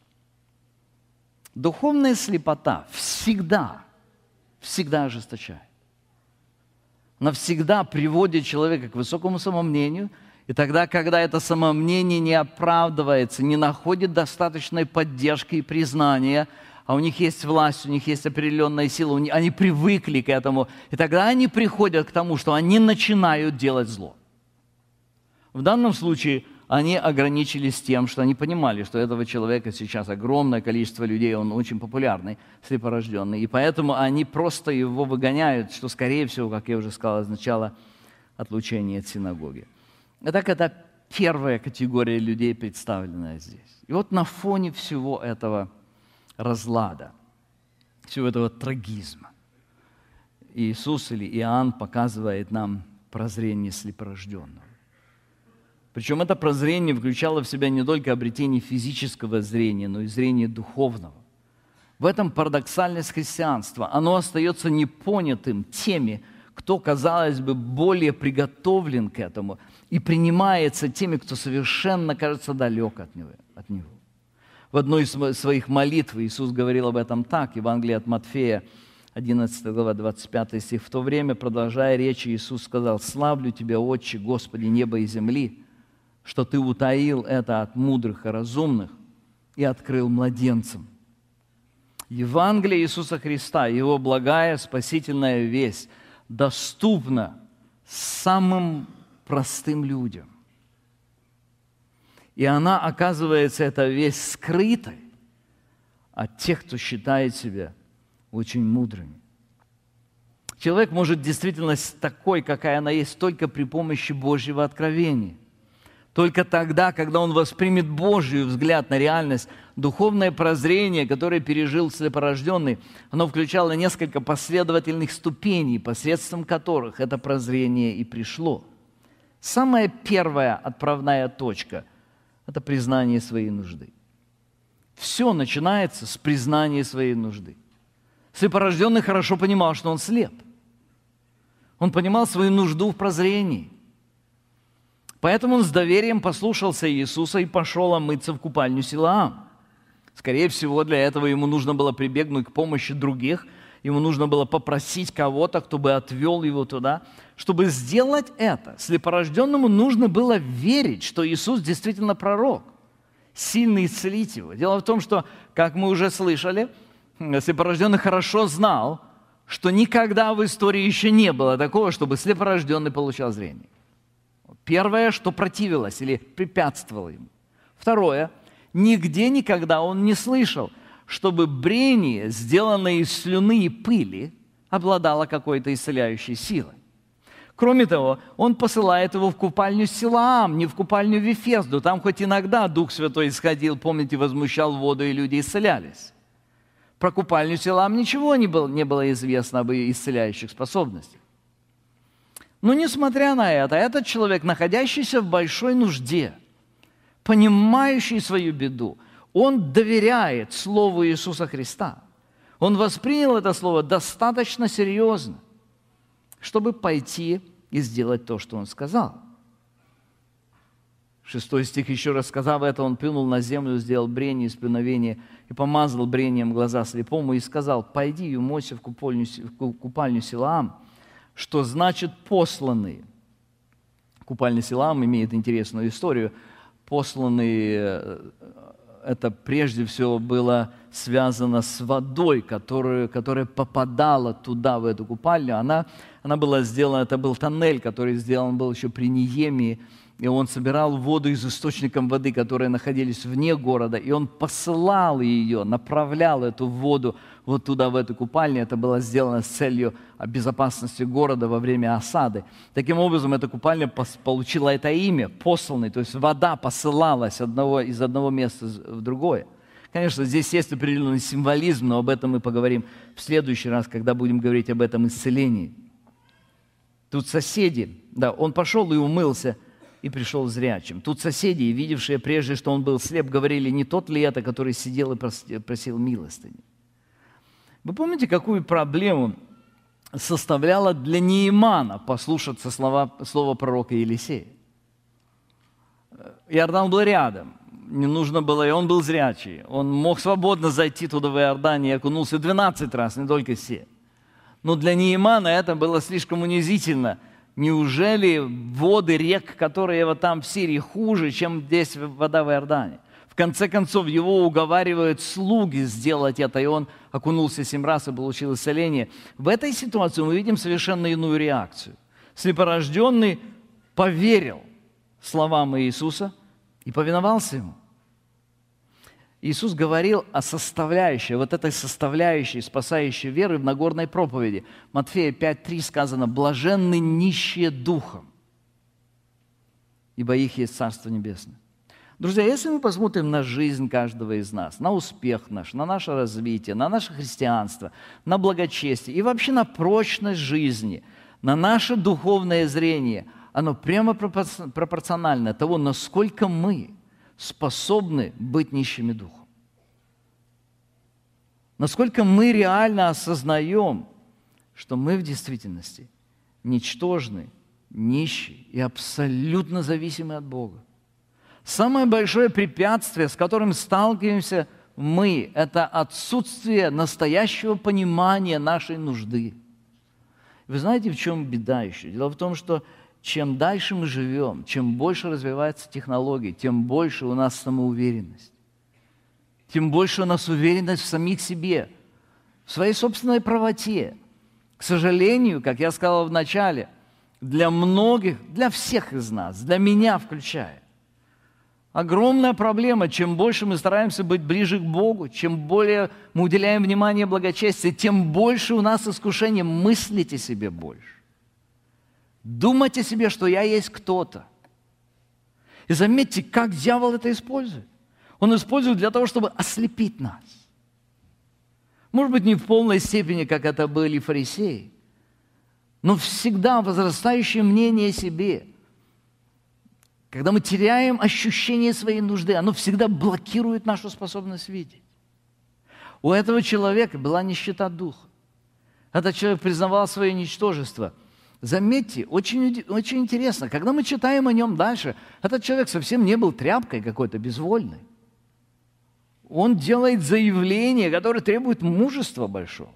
Духовная слепота всегда, всегда ожесточает. Она всегда приводит человека к высокому самомнению. И тогда, когда это самомнение не оправдывается, не находит достаточной поддержки и признания, а у них есть власть, у них есть определенная сила, они привыкли к этому, и тогда они приходят к тому, что они начинают делать зло. В данном случае они ограничились тем, что они понимали, что этого человека сейчас огромное количество людей, он очень популярный, слепорожденный, и поэтому они просто его выгоняют, что, скорее всего, как я уже сказал, означало отлучение от синагоги. Итак, это первая категория людей, представленная здесь. И вот на фоне всего этого разлада, всего этого трагизма, Иисус или Иоанн показывает нам прозрение слепорожденного. Причем это прозрение включало в себя не только обретение физического зрения, но и зрения духовного. В этом парадоксальность христианства. Оно остается непонятым теми, кто, казалось бы, более приготовлен к этому, и принимается теми, кто совершенно, кажется, далек от него. От него. В одной из своих молитв Иисус говорил об этом так, Евангелие от Матфея, одиннадцатая глава, двадцать пятый стих. В то время, продолжая речь, Иисус сказал: «Славлю Тебя, Отче, Господи неба и земли, что Ты утаил это от мудрых и разумных и открыл младенцам». Евангелие Иисуса Христа, Его благая спасительная весть, доступна самым простым людям. И она, оказывается, эта весть скрытой от тех, кто считает себя очень мудрыми. Человек может действительность такой, какая она есть, только при помощи Божьего откровения. Только тогда, когда он воспримет Божий взгляд на реальность, духовное прозрение, которое пережил слепорожденный, оно включало несколько последовательных ступеней, посредством которых это прозрение и пришло. Самая первая отправная точка – это признание своей нужды. Все начинается с признания своей нужды. Слепорожденный хорошо понимал, что он слеп. Он понимал свою нужду в прозрении. Поэтому он с доверием послушался Иисуса и пошел омыться в купальню Силаам. Скорее всего, для этого ему нужно было прибегнуть к помощи других, ему нужно было попросить кого-то, кто бы отвел его туда. Чтобы сделать это, слепорожденному нужно было верить, что Иисус действительно пророк, сильный исцелить его. Дело в том, что, как мы уже слышали, слепорожденный хорошо знал, что никогда в истории еще не было такого, чтобы слепорожденный получал зрение. Первое, что противилось или препятствовало ему. Второе, нигде никогда он не слышал, чтобы брение, сделанное из слюны и пыли, обладало какой-то исцеляющей силой. Кроме того, Он посылает его в купальню Силаам, не в купальню Вифезду. Там хоть иногда Дух Святой исходил, помните, возмущал воду, и люди исцелялись. Про купальню Силаам ничего не было, не было известно об исцеляющих способностях. Но несмотря на это, этот человек, находящийся в большой нужде, понимающий свою беду, он доверяет Слову Иисуса Христа. Он воспринял это Слово достаточно серьезно, чтобы пойти и сделать то, что Он сказал. Шестой стих еще раз сказав это, он плюнул на землю, сделал брение из плюновения и помазал брением глаза слепому и сказал: «Пойди и умойся в купальню, в купальню Силаам», что значит «посланные». Купальня Силаам имеет интересную историю. Посланные – это прежде всего было связано с водой, которая, которая попадала туда, в эту купальню. Она, она была сделана, это был тоннель, который сделан был еще при Неемии, и он собирал воду из источников воды, которые находились вне города, и он посылал ее, направлял эту воду вот туда, в эту купальню. Это было сделано с целью безопасности города во время осады. Таким образом, эта купальня получила это имя, посланный, то есть вода посылалась одного, из одного места в другое. Конечно, здесь есть определенный символизм, но об этом мы поговорим в следующий раз, когда будем говорить об этом исцелении. Тут соседи, да, он пошел и умылся, и пришел зрячим. Тут соседи, видевшие прежде, что он был слеп, говорили: не тот ли это, который сидел и просил милостыни? Вы помните, какую проблему составляло для Неемана послушаться слова, слова пророка Елисея? Иордан был рядом, не нужно было, и он был зрячий. Он мог свободно зайти туда в Иордан и окунулся двенадцать раз, не только семь. Но для Неемана это было слишком унизительно. Неужели воды рек, которые вот там в Сирии, хуже, чем здесь вода в Иордане? В конце концов, его уговаривают слуги сделать это, и он окунулся семь раз и получил исцеление. В этой ситуации мы видим совершенно иную реакцию. Слепорожденный поверил словам Иисуса и повиновался Ему. Иисус говорил о составляющей, вот этой составляющей, спасающей веры в Нагорной проповеди. Матфея пять три сказано: «Блаженны нищие духом, ибо их есть Царство Небесное». Друзья, если мы посмотрим на жизнь каждого из нас, на успех наш, на наше развитие, на наше христианство, на благочестие и вообще на прочность жизни, на наше духовное зрение, оно прямо пропорционально того, насколько мы способны быть нищими духом. Насколько мы реально осознаем, что мы в действительности ничтожны, нищие и абсолютно зависимы от Бога. Самое большое препятствие, с которым сталкиваемся мы, это отсутствие настоящего понимания нашей нужды. Вы знаете, в чем беда еще? Дело в том, что чем дальше мы живем, чем больше развиваются технологии, тем больше у нас самоуверенность. Тем больше у нас уверенность в самих себе, в своей собственной правоте. К сожалению, как я сказал в начале, для многих, для всех из нас, для меня включая, огромная проблема. Чем больше мы стараемся быть ближе к Богу, чем более мы уделяем внимание благочестию, тем больше у нас искушение мыслить о себе больше. Думать о себе, что я есть кто-то. И заметьте, как дьявол это использует. Он использует для того, чтобы ослепить нас. Может быть, не в полной степени, как это были фарисеи, но всегда возрастающее мнение о себе. Когда мы теряем ощущение своей нужды, оно всегда блокирует нашу способность видеть. У этого человека была нищета духа. Этот человек признавал свое ничтожество. Заметьте, очень, очень интересно, когда мы читаем о нем дальше, этот человек совсем не был тряпкой какой-то безвольной. Он делает заявление, которое требует мужества большого.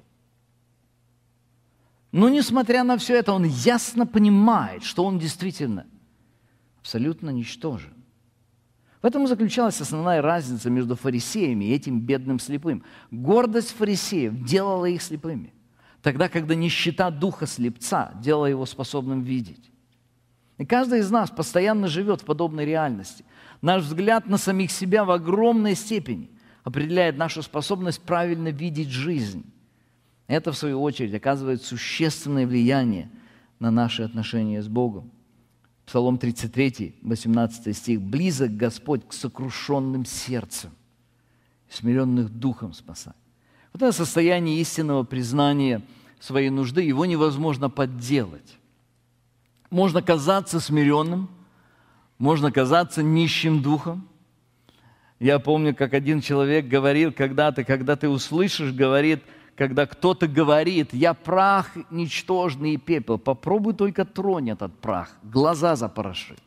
Но несмотря на все это, он ясно понимает, что он действительно абсолютно ничтожен. В этом и заключалась основная разница между фарисеями и этим бедным слепым. Гордость фарисеев делала их слепыми, тогда, когда нищета духа слепца делала его способным видеть. И каждый из нас постоянно живет в подобной реальности. Наш взгляд на самих себя в огромной степени определяет нашу способность правильно видеть жизнь. Это, в свою очередь, оказывает существенное влияние на наши отношения с Богом. Псалом тридцать три, восемнадцатый стих. «Близок Господь к сокрушенным сердцем, смиренных духом спасает». Вот это состояние истинного признания своей нужды, его невозможно подделать. Можно казаться смиренным, можно казаться нищим духом. Я помню, как один человек говорил когда-то, когда ты услышишь, говорит, когда кто-то говорит: «Я прах ничтожный и пепел», попробуй только тронь этот прах, глаза запорошит.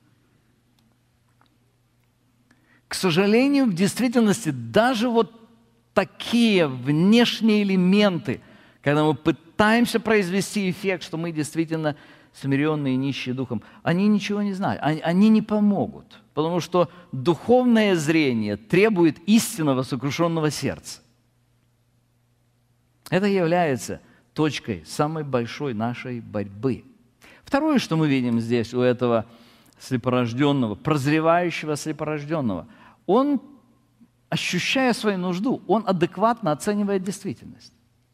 К сожалению, в действительности даже вот такие внешние элементы, когда мы пытаемся произвести эффект, что мы действительно смиренные и нищие духом, они ничего не знают, они, они не помогут, потому что духовное зрение требует истинного сокрушенного сердца. Это является точкой самой большой нашей борьбы. Второе, что мы видим здесь у этого слепорожденного, прозревающего слепорожденного, он, ощущая свою нужду, он адекватно оценивает действительность.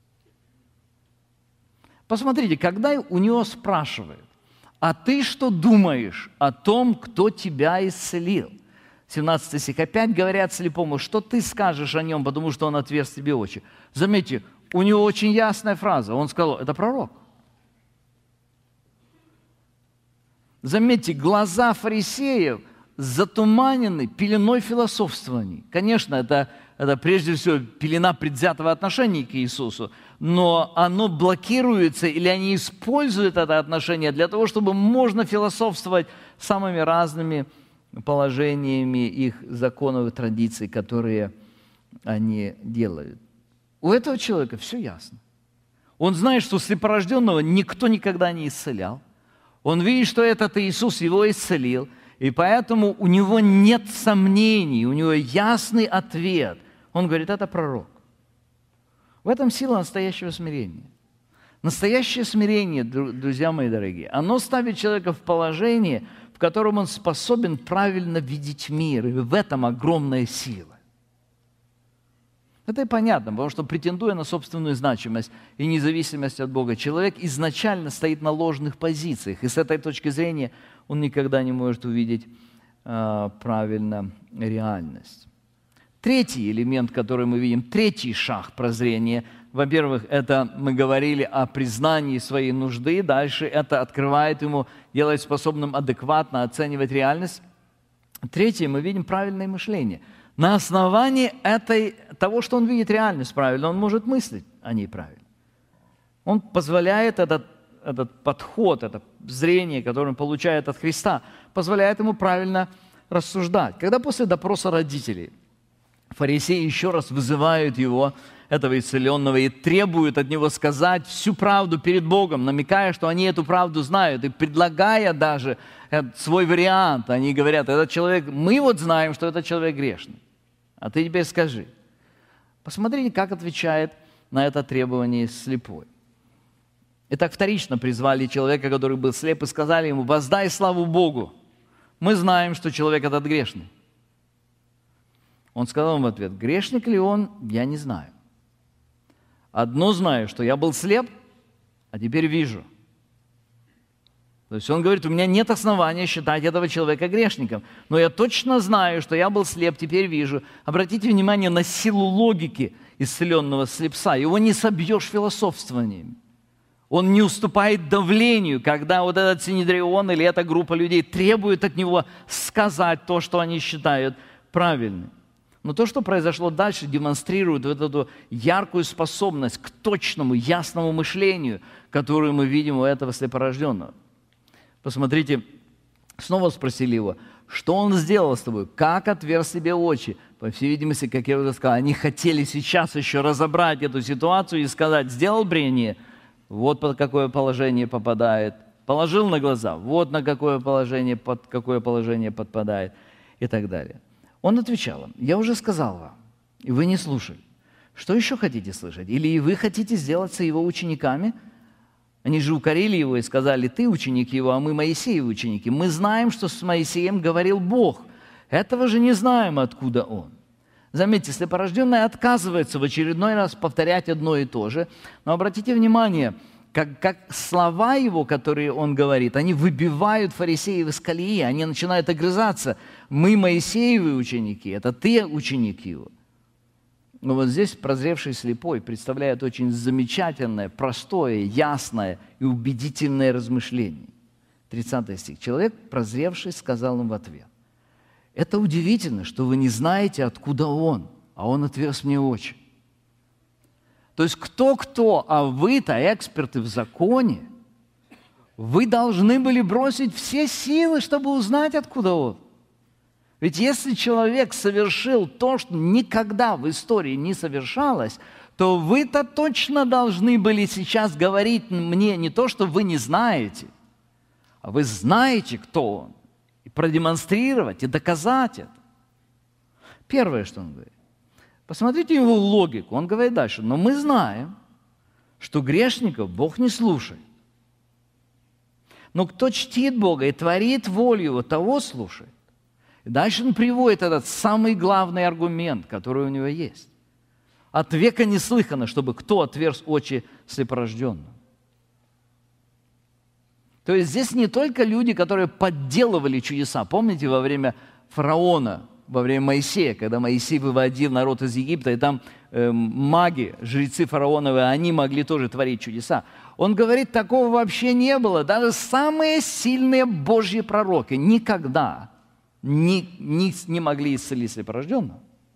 Посмотрите, когда у него спрашивают: «А ты что думаешь о том, кто тебя исцелил?» семнадцатый стих. Опять говорят слепому: «Что ты скажешь о нем, потому что он отверз тебе очи?» Заметьте, у него очень ясная фраза. Он сказал: «Это пророк». Заметьте, глаза фарисеев затуманены пеленой философствований. Конечно, это, это прежде всего пелена предвзятого отношения к Иисусу, но оно блокируется, или они используют это отношение для того, чтобы можно философствовать самыми разными положениями их законов и традиций, которые они делают. У этого человека все ясно. Он знает, что слепорожденного никто никогда не исцелял. Он видит, что этот Иисус его исцелил, и поэтому у него нет сомнений, у него ясный ответ. Он говорит: это пророк. В этом сила настоящего смирения. Настоящее смирение, друзья мои дорогие, оно ставит человека в положение, в котором он способен правильно видеть мир, и в этом огромная сила. Это и понятно, потому что, претендуя на собственную значимость и независимость от Бога, человек изначально стоит на ложных позициях, и с этой точки зрения он никогда не может увидеть э, правильно реальность. Третий элемент, который мы видим, третий шаг прозрения, во-первых, это мы говорили о признании своей нужды, дальше это открывает ему, делает способным адекватно оценивать реальность. Третье, мы видим правильное мышление. На основании этой, того, что он видит реальность правильно, он может мыслить о ней правильно. Он позволяет этот, этот подход, это зрение, которое он получает от Христа, позволяет ему правильно рассуждать. Когда после допроса родителей фарисеи еще раз вызывают его, этого исцеленного, и требуют от него сказать всю правду перед Богом, намекая, что они эту правду знают, и предлагая даже свой вариант, они говорят: этот человек, мы вот знаем, что этот человек грешный, а ты теперь скажи. Посмотрите, как отвечает на это требование слепой. Итак, вторично призвали человека, который был слеп, и сказали ему: воздай славу Богу. Мы знаем, что человек этот грешный. Он сказал им в ответ: грешник ли он, я не знаю. Одно знаю, что я был слеп, а теперь вижу. То есть он говорит: у меня нет основания считать этого человека грешником, но я точно знаю, что я был слеп, теперь вижу. Обратите внимание на силу логики исцеленного слепца. Его не собьешь философствованием. Он не уступает давлению, когда вот этот синедрион или эта группа людей требует от него сказать то, что они считают правильным. Но то, что произошло дальше, демонстрирует вот эту яркую способность к точному, ясному мышлению, которую мы видим у этого слепорожденного. Посмотрите, снова спросили его: что он сделал с тобой? Как отверз тебе очи? По всей видимости, как я уже сказал, они хотели сейчас еще разобрать эту ситуацию и сказать: сделал брение, вот под какое положение попадает, положил на глаза, вот на какое положение, под какое положение подпадает и так далее. Он отвечал им: я уже сказал вам, и вы не слушали. Что еще хотите слышать? Или и вы хотите сделаться его учениками? Они же укорили его и сказали: ты ученик его, а мы Моисеевы ученики. Мы знаем, что с Моисеем говорил Бог. Этого же не знаем, откуда он. Заметьте, слепорожденный отказывается в очередной раз повторять одно и то же. Но обратите внимание, как, как слова его, которые он говорит, они выбивают фарисеев из колеи, они начинают огрызаться. Мы Моисеевы ученики, это ты ученик его. Но вот здесь прозревший слепой представляет очень замечательное, простое, ясное и убедительное размышление. тридцатый стих. Человек, прозревший, сказал им в ответ: «Это удивительно, что вы не знаете, откуда он, а он отверз мне очи». То есть кто-кто, а вы-то эксперты в законе, вы должны были бросить все силы, чтобы узнать, откуда он. Ведь если человек совершил то, что никогда в истории не совершалось, то вы-то точно должны были сейчас говорить мне не то, что вы не знаете, а вы знаете, кто он, и продемонстрировать, и доказать это. Первое, что он говорит. Посмотрите его логику. Он говорит дальше: но мы знаем, что грешников Бог не слушает. Но кто чтит Бога и творит волю Его, того слушает. И дальше он приводит этот самый главный аргумент, который у него есть. От века не слыхано, чтобы кто отверз очи слепорожденному. То есть здесь не только люди, которые подделывали чудеса. Помните, во время фараона, во время Моисея, когда Моисей выводил народ из Египта, и там э, маги, жрецы фараоновые, они могли тоже творить чудеса. Он говорит, такого вообще не было. Даже самые сильные Божьи пророки никогда не, не, не могли исцелить слепорожденного.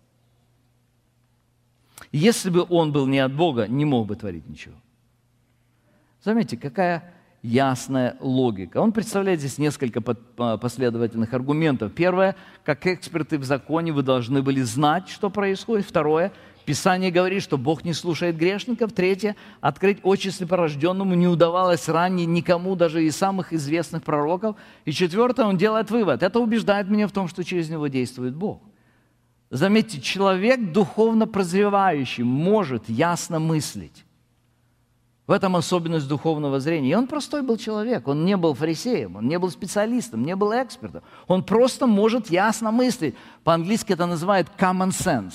Если бы он был не от Бога, не мог бы творить ничего. Заметьте, какая ясная логика. Он представляет здесь несколько последовательных аргументов. Первое, как эксперты в законе вы должны были знать, что происходит. Второе, Писание говорит, что Бог не слушает грешников. Третье, открыть очи слепорожденному не удавалось ранее никому, даже из самых известных пророков. И четвертое, он делает вывод. Это убеждает меня в том, что через него действует Бог. Заметьте, человек, духовно прозревающий, может ясно мыслить. В этом особенность духовного зрения. И он простой был человек, он не был фарисеем, он не был специалистом, не был экспертом. Он просто может ясно мыслить. По-английски это называют common sense.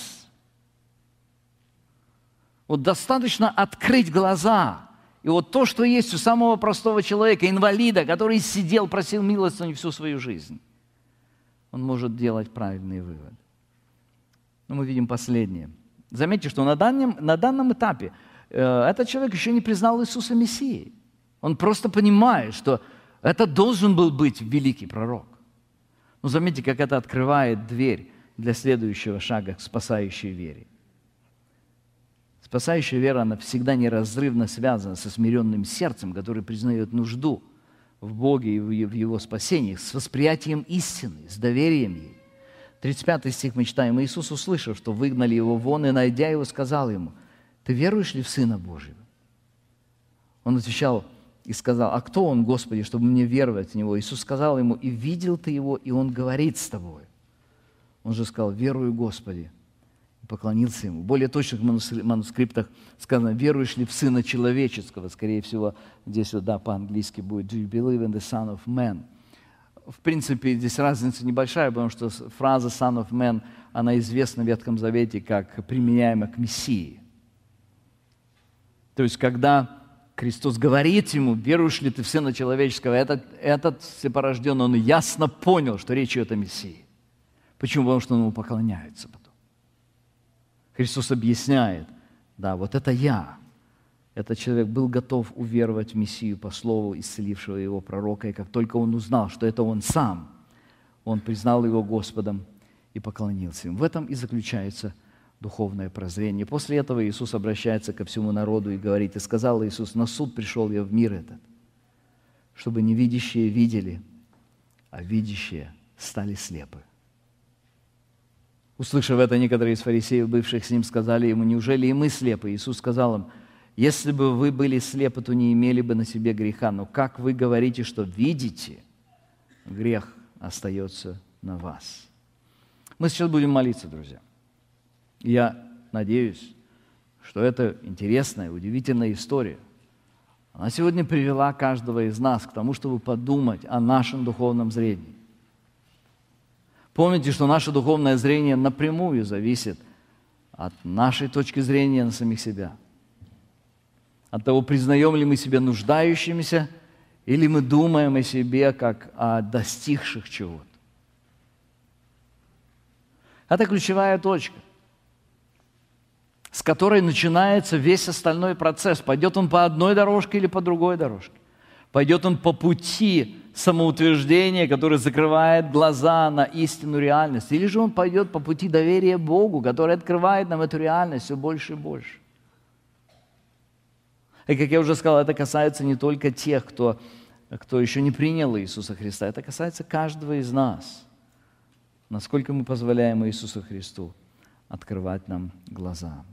Вот достаточно открыть глаза. И вот то, что есть у самого простого человека, инвалида, который сидел, просил милостыню всю свою жизнь, он может делать правильные выводы. Но мы видим последнее. Заметьте, что на данном, на данном этапе э, этот человек еще не признал Иисуса Мессией. Он просто понимает, что это должен был быть великий пророк. Но заметьте, как это открывает дверь для следующего шага к спасающей вере. Спасающая вера, она всегда неразрывно связана со смиренным сердцем, который признает нужду в Боге и в Его спасении, с восприятием истины, с доверием ей. тридцать пятый стих мы читаем. «Иисус, услышав, что выгнали его вон, и, найдя его, сказал ему: ты веруешь ли в Сына Божьего?» Он отвечал и сказал: а кто он, Господи, чтобы мне веровать в Него? Иисус сказал ему: и видел ты его, и он говорит с тобой. Он же сказал: верую, Господи, и поклонился ему. В более точных манускриптах сказано: веруешь ли в Сына Человеческого? Скорее всего, здесь вот, да, по-английски будет: do you believe in the Son of Man? В принципе, здесь разница небольшая, потому что фраза «Son of Man», она известна в Ветхом Завете как применяема к Мессии. То есть, когда Христос говорит ему: веруешь ли ты в Сына Человеческого, этот, этот слепорожденный, он ясно понял, что речь идет о Мессии. Почему? Потому что он ему поклоняется потом. Христос объясняет: да, вот это я. Этот человек был готов уверовать в Мессию по слову исцелившего его пророка, и как только он узнал, что это он сам, он признал его Господом и поклонился ему. В этом и заключается духовное прозрение. После этого Иисус обращается ко всему народу и говорит: и сказал Иисус: на суд пришел я в мир этот, чтобы невидящие видели, а видящие стали слепы. Услышав это, некоторые из фарисеев, бывших с ним, сказали ему: неужели и мы слепы? Иисус сказал им: если бы вы были слепы, то не имели бы на себе греха. Но как вы говорите, что видите, грех остается на вас. Мы сейчас будем молиться, друзья. Я надеюсь, что это интересная, удивительная история. Она сегодня привела каждого из нас к тому, чтобы подумать о нашем духовном зрении. Помните, что наше духовное зрение напрямую зависит от нашей точки зрения на самих себя. от того, признаем ли мы себя нуждающимися, или мы думаем о себе как о достигших чего-то. Это ключевая точка, с которой начинается весь остальной процесс. Пойдет он по одной дорожке или по другой дорожке. Пойдет он по пути самоутверждения, который закрывает глаза на истинную реальность. Или же он пойдет по пути доверия Богу, который открывает нам эту реальность все больше и больше. И, как я уже сказал, это касается не только тех, кто, кто еще не принял Иисуса Христа. Это касается каждого из нас. Насколько мы позволяем Иисусу Христу открывать нам глаза.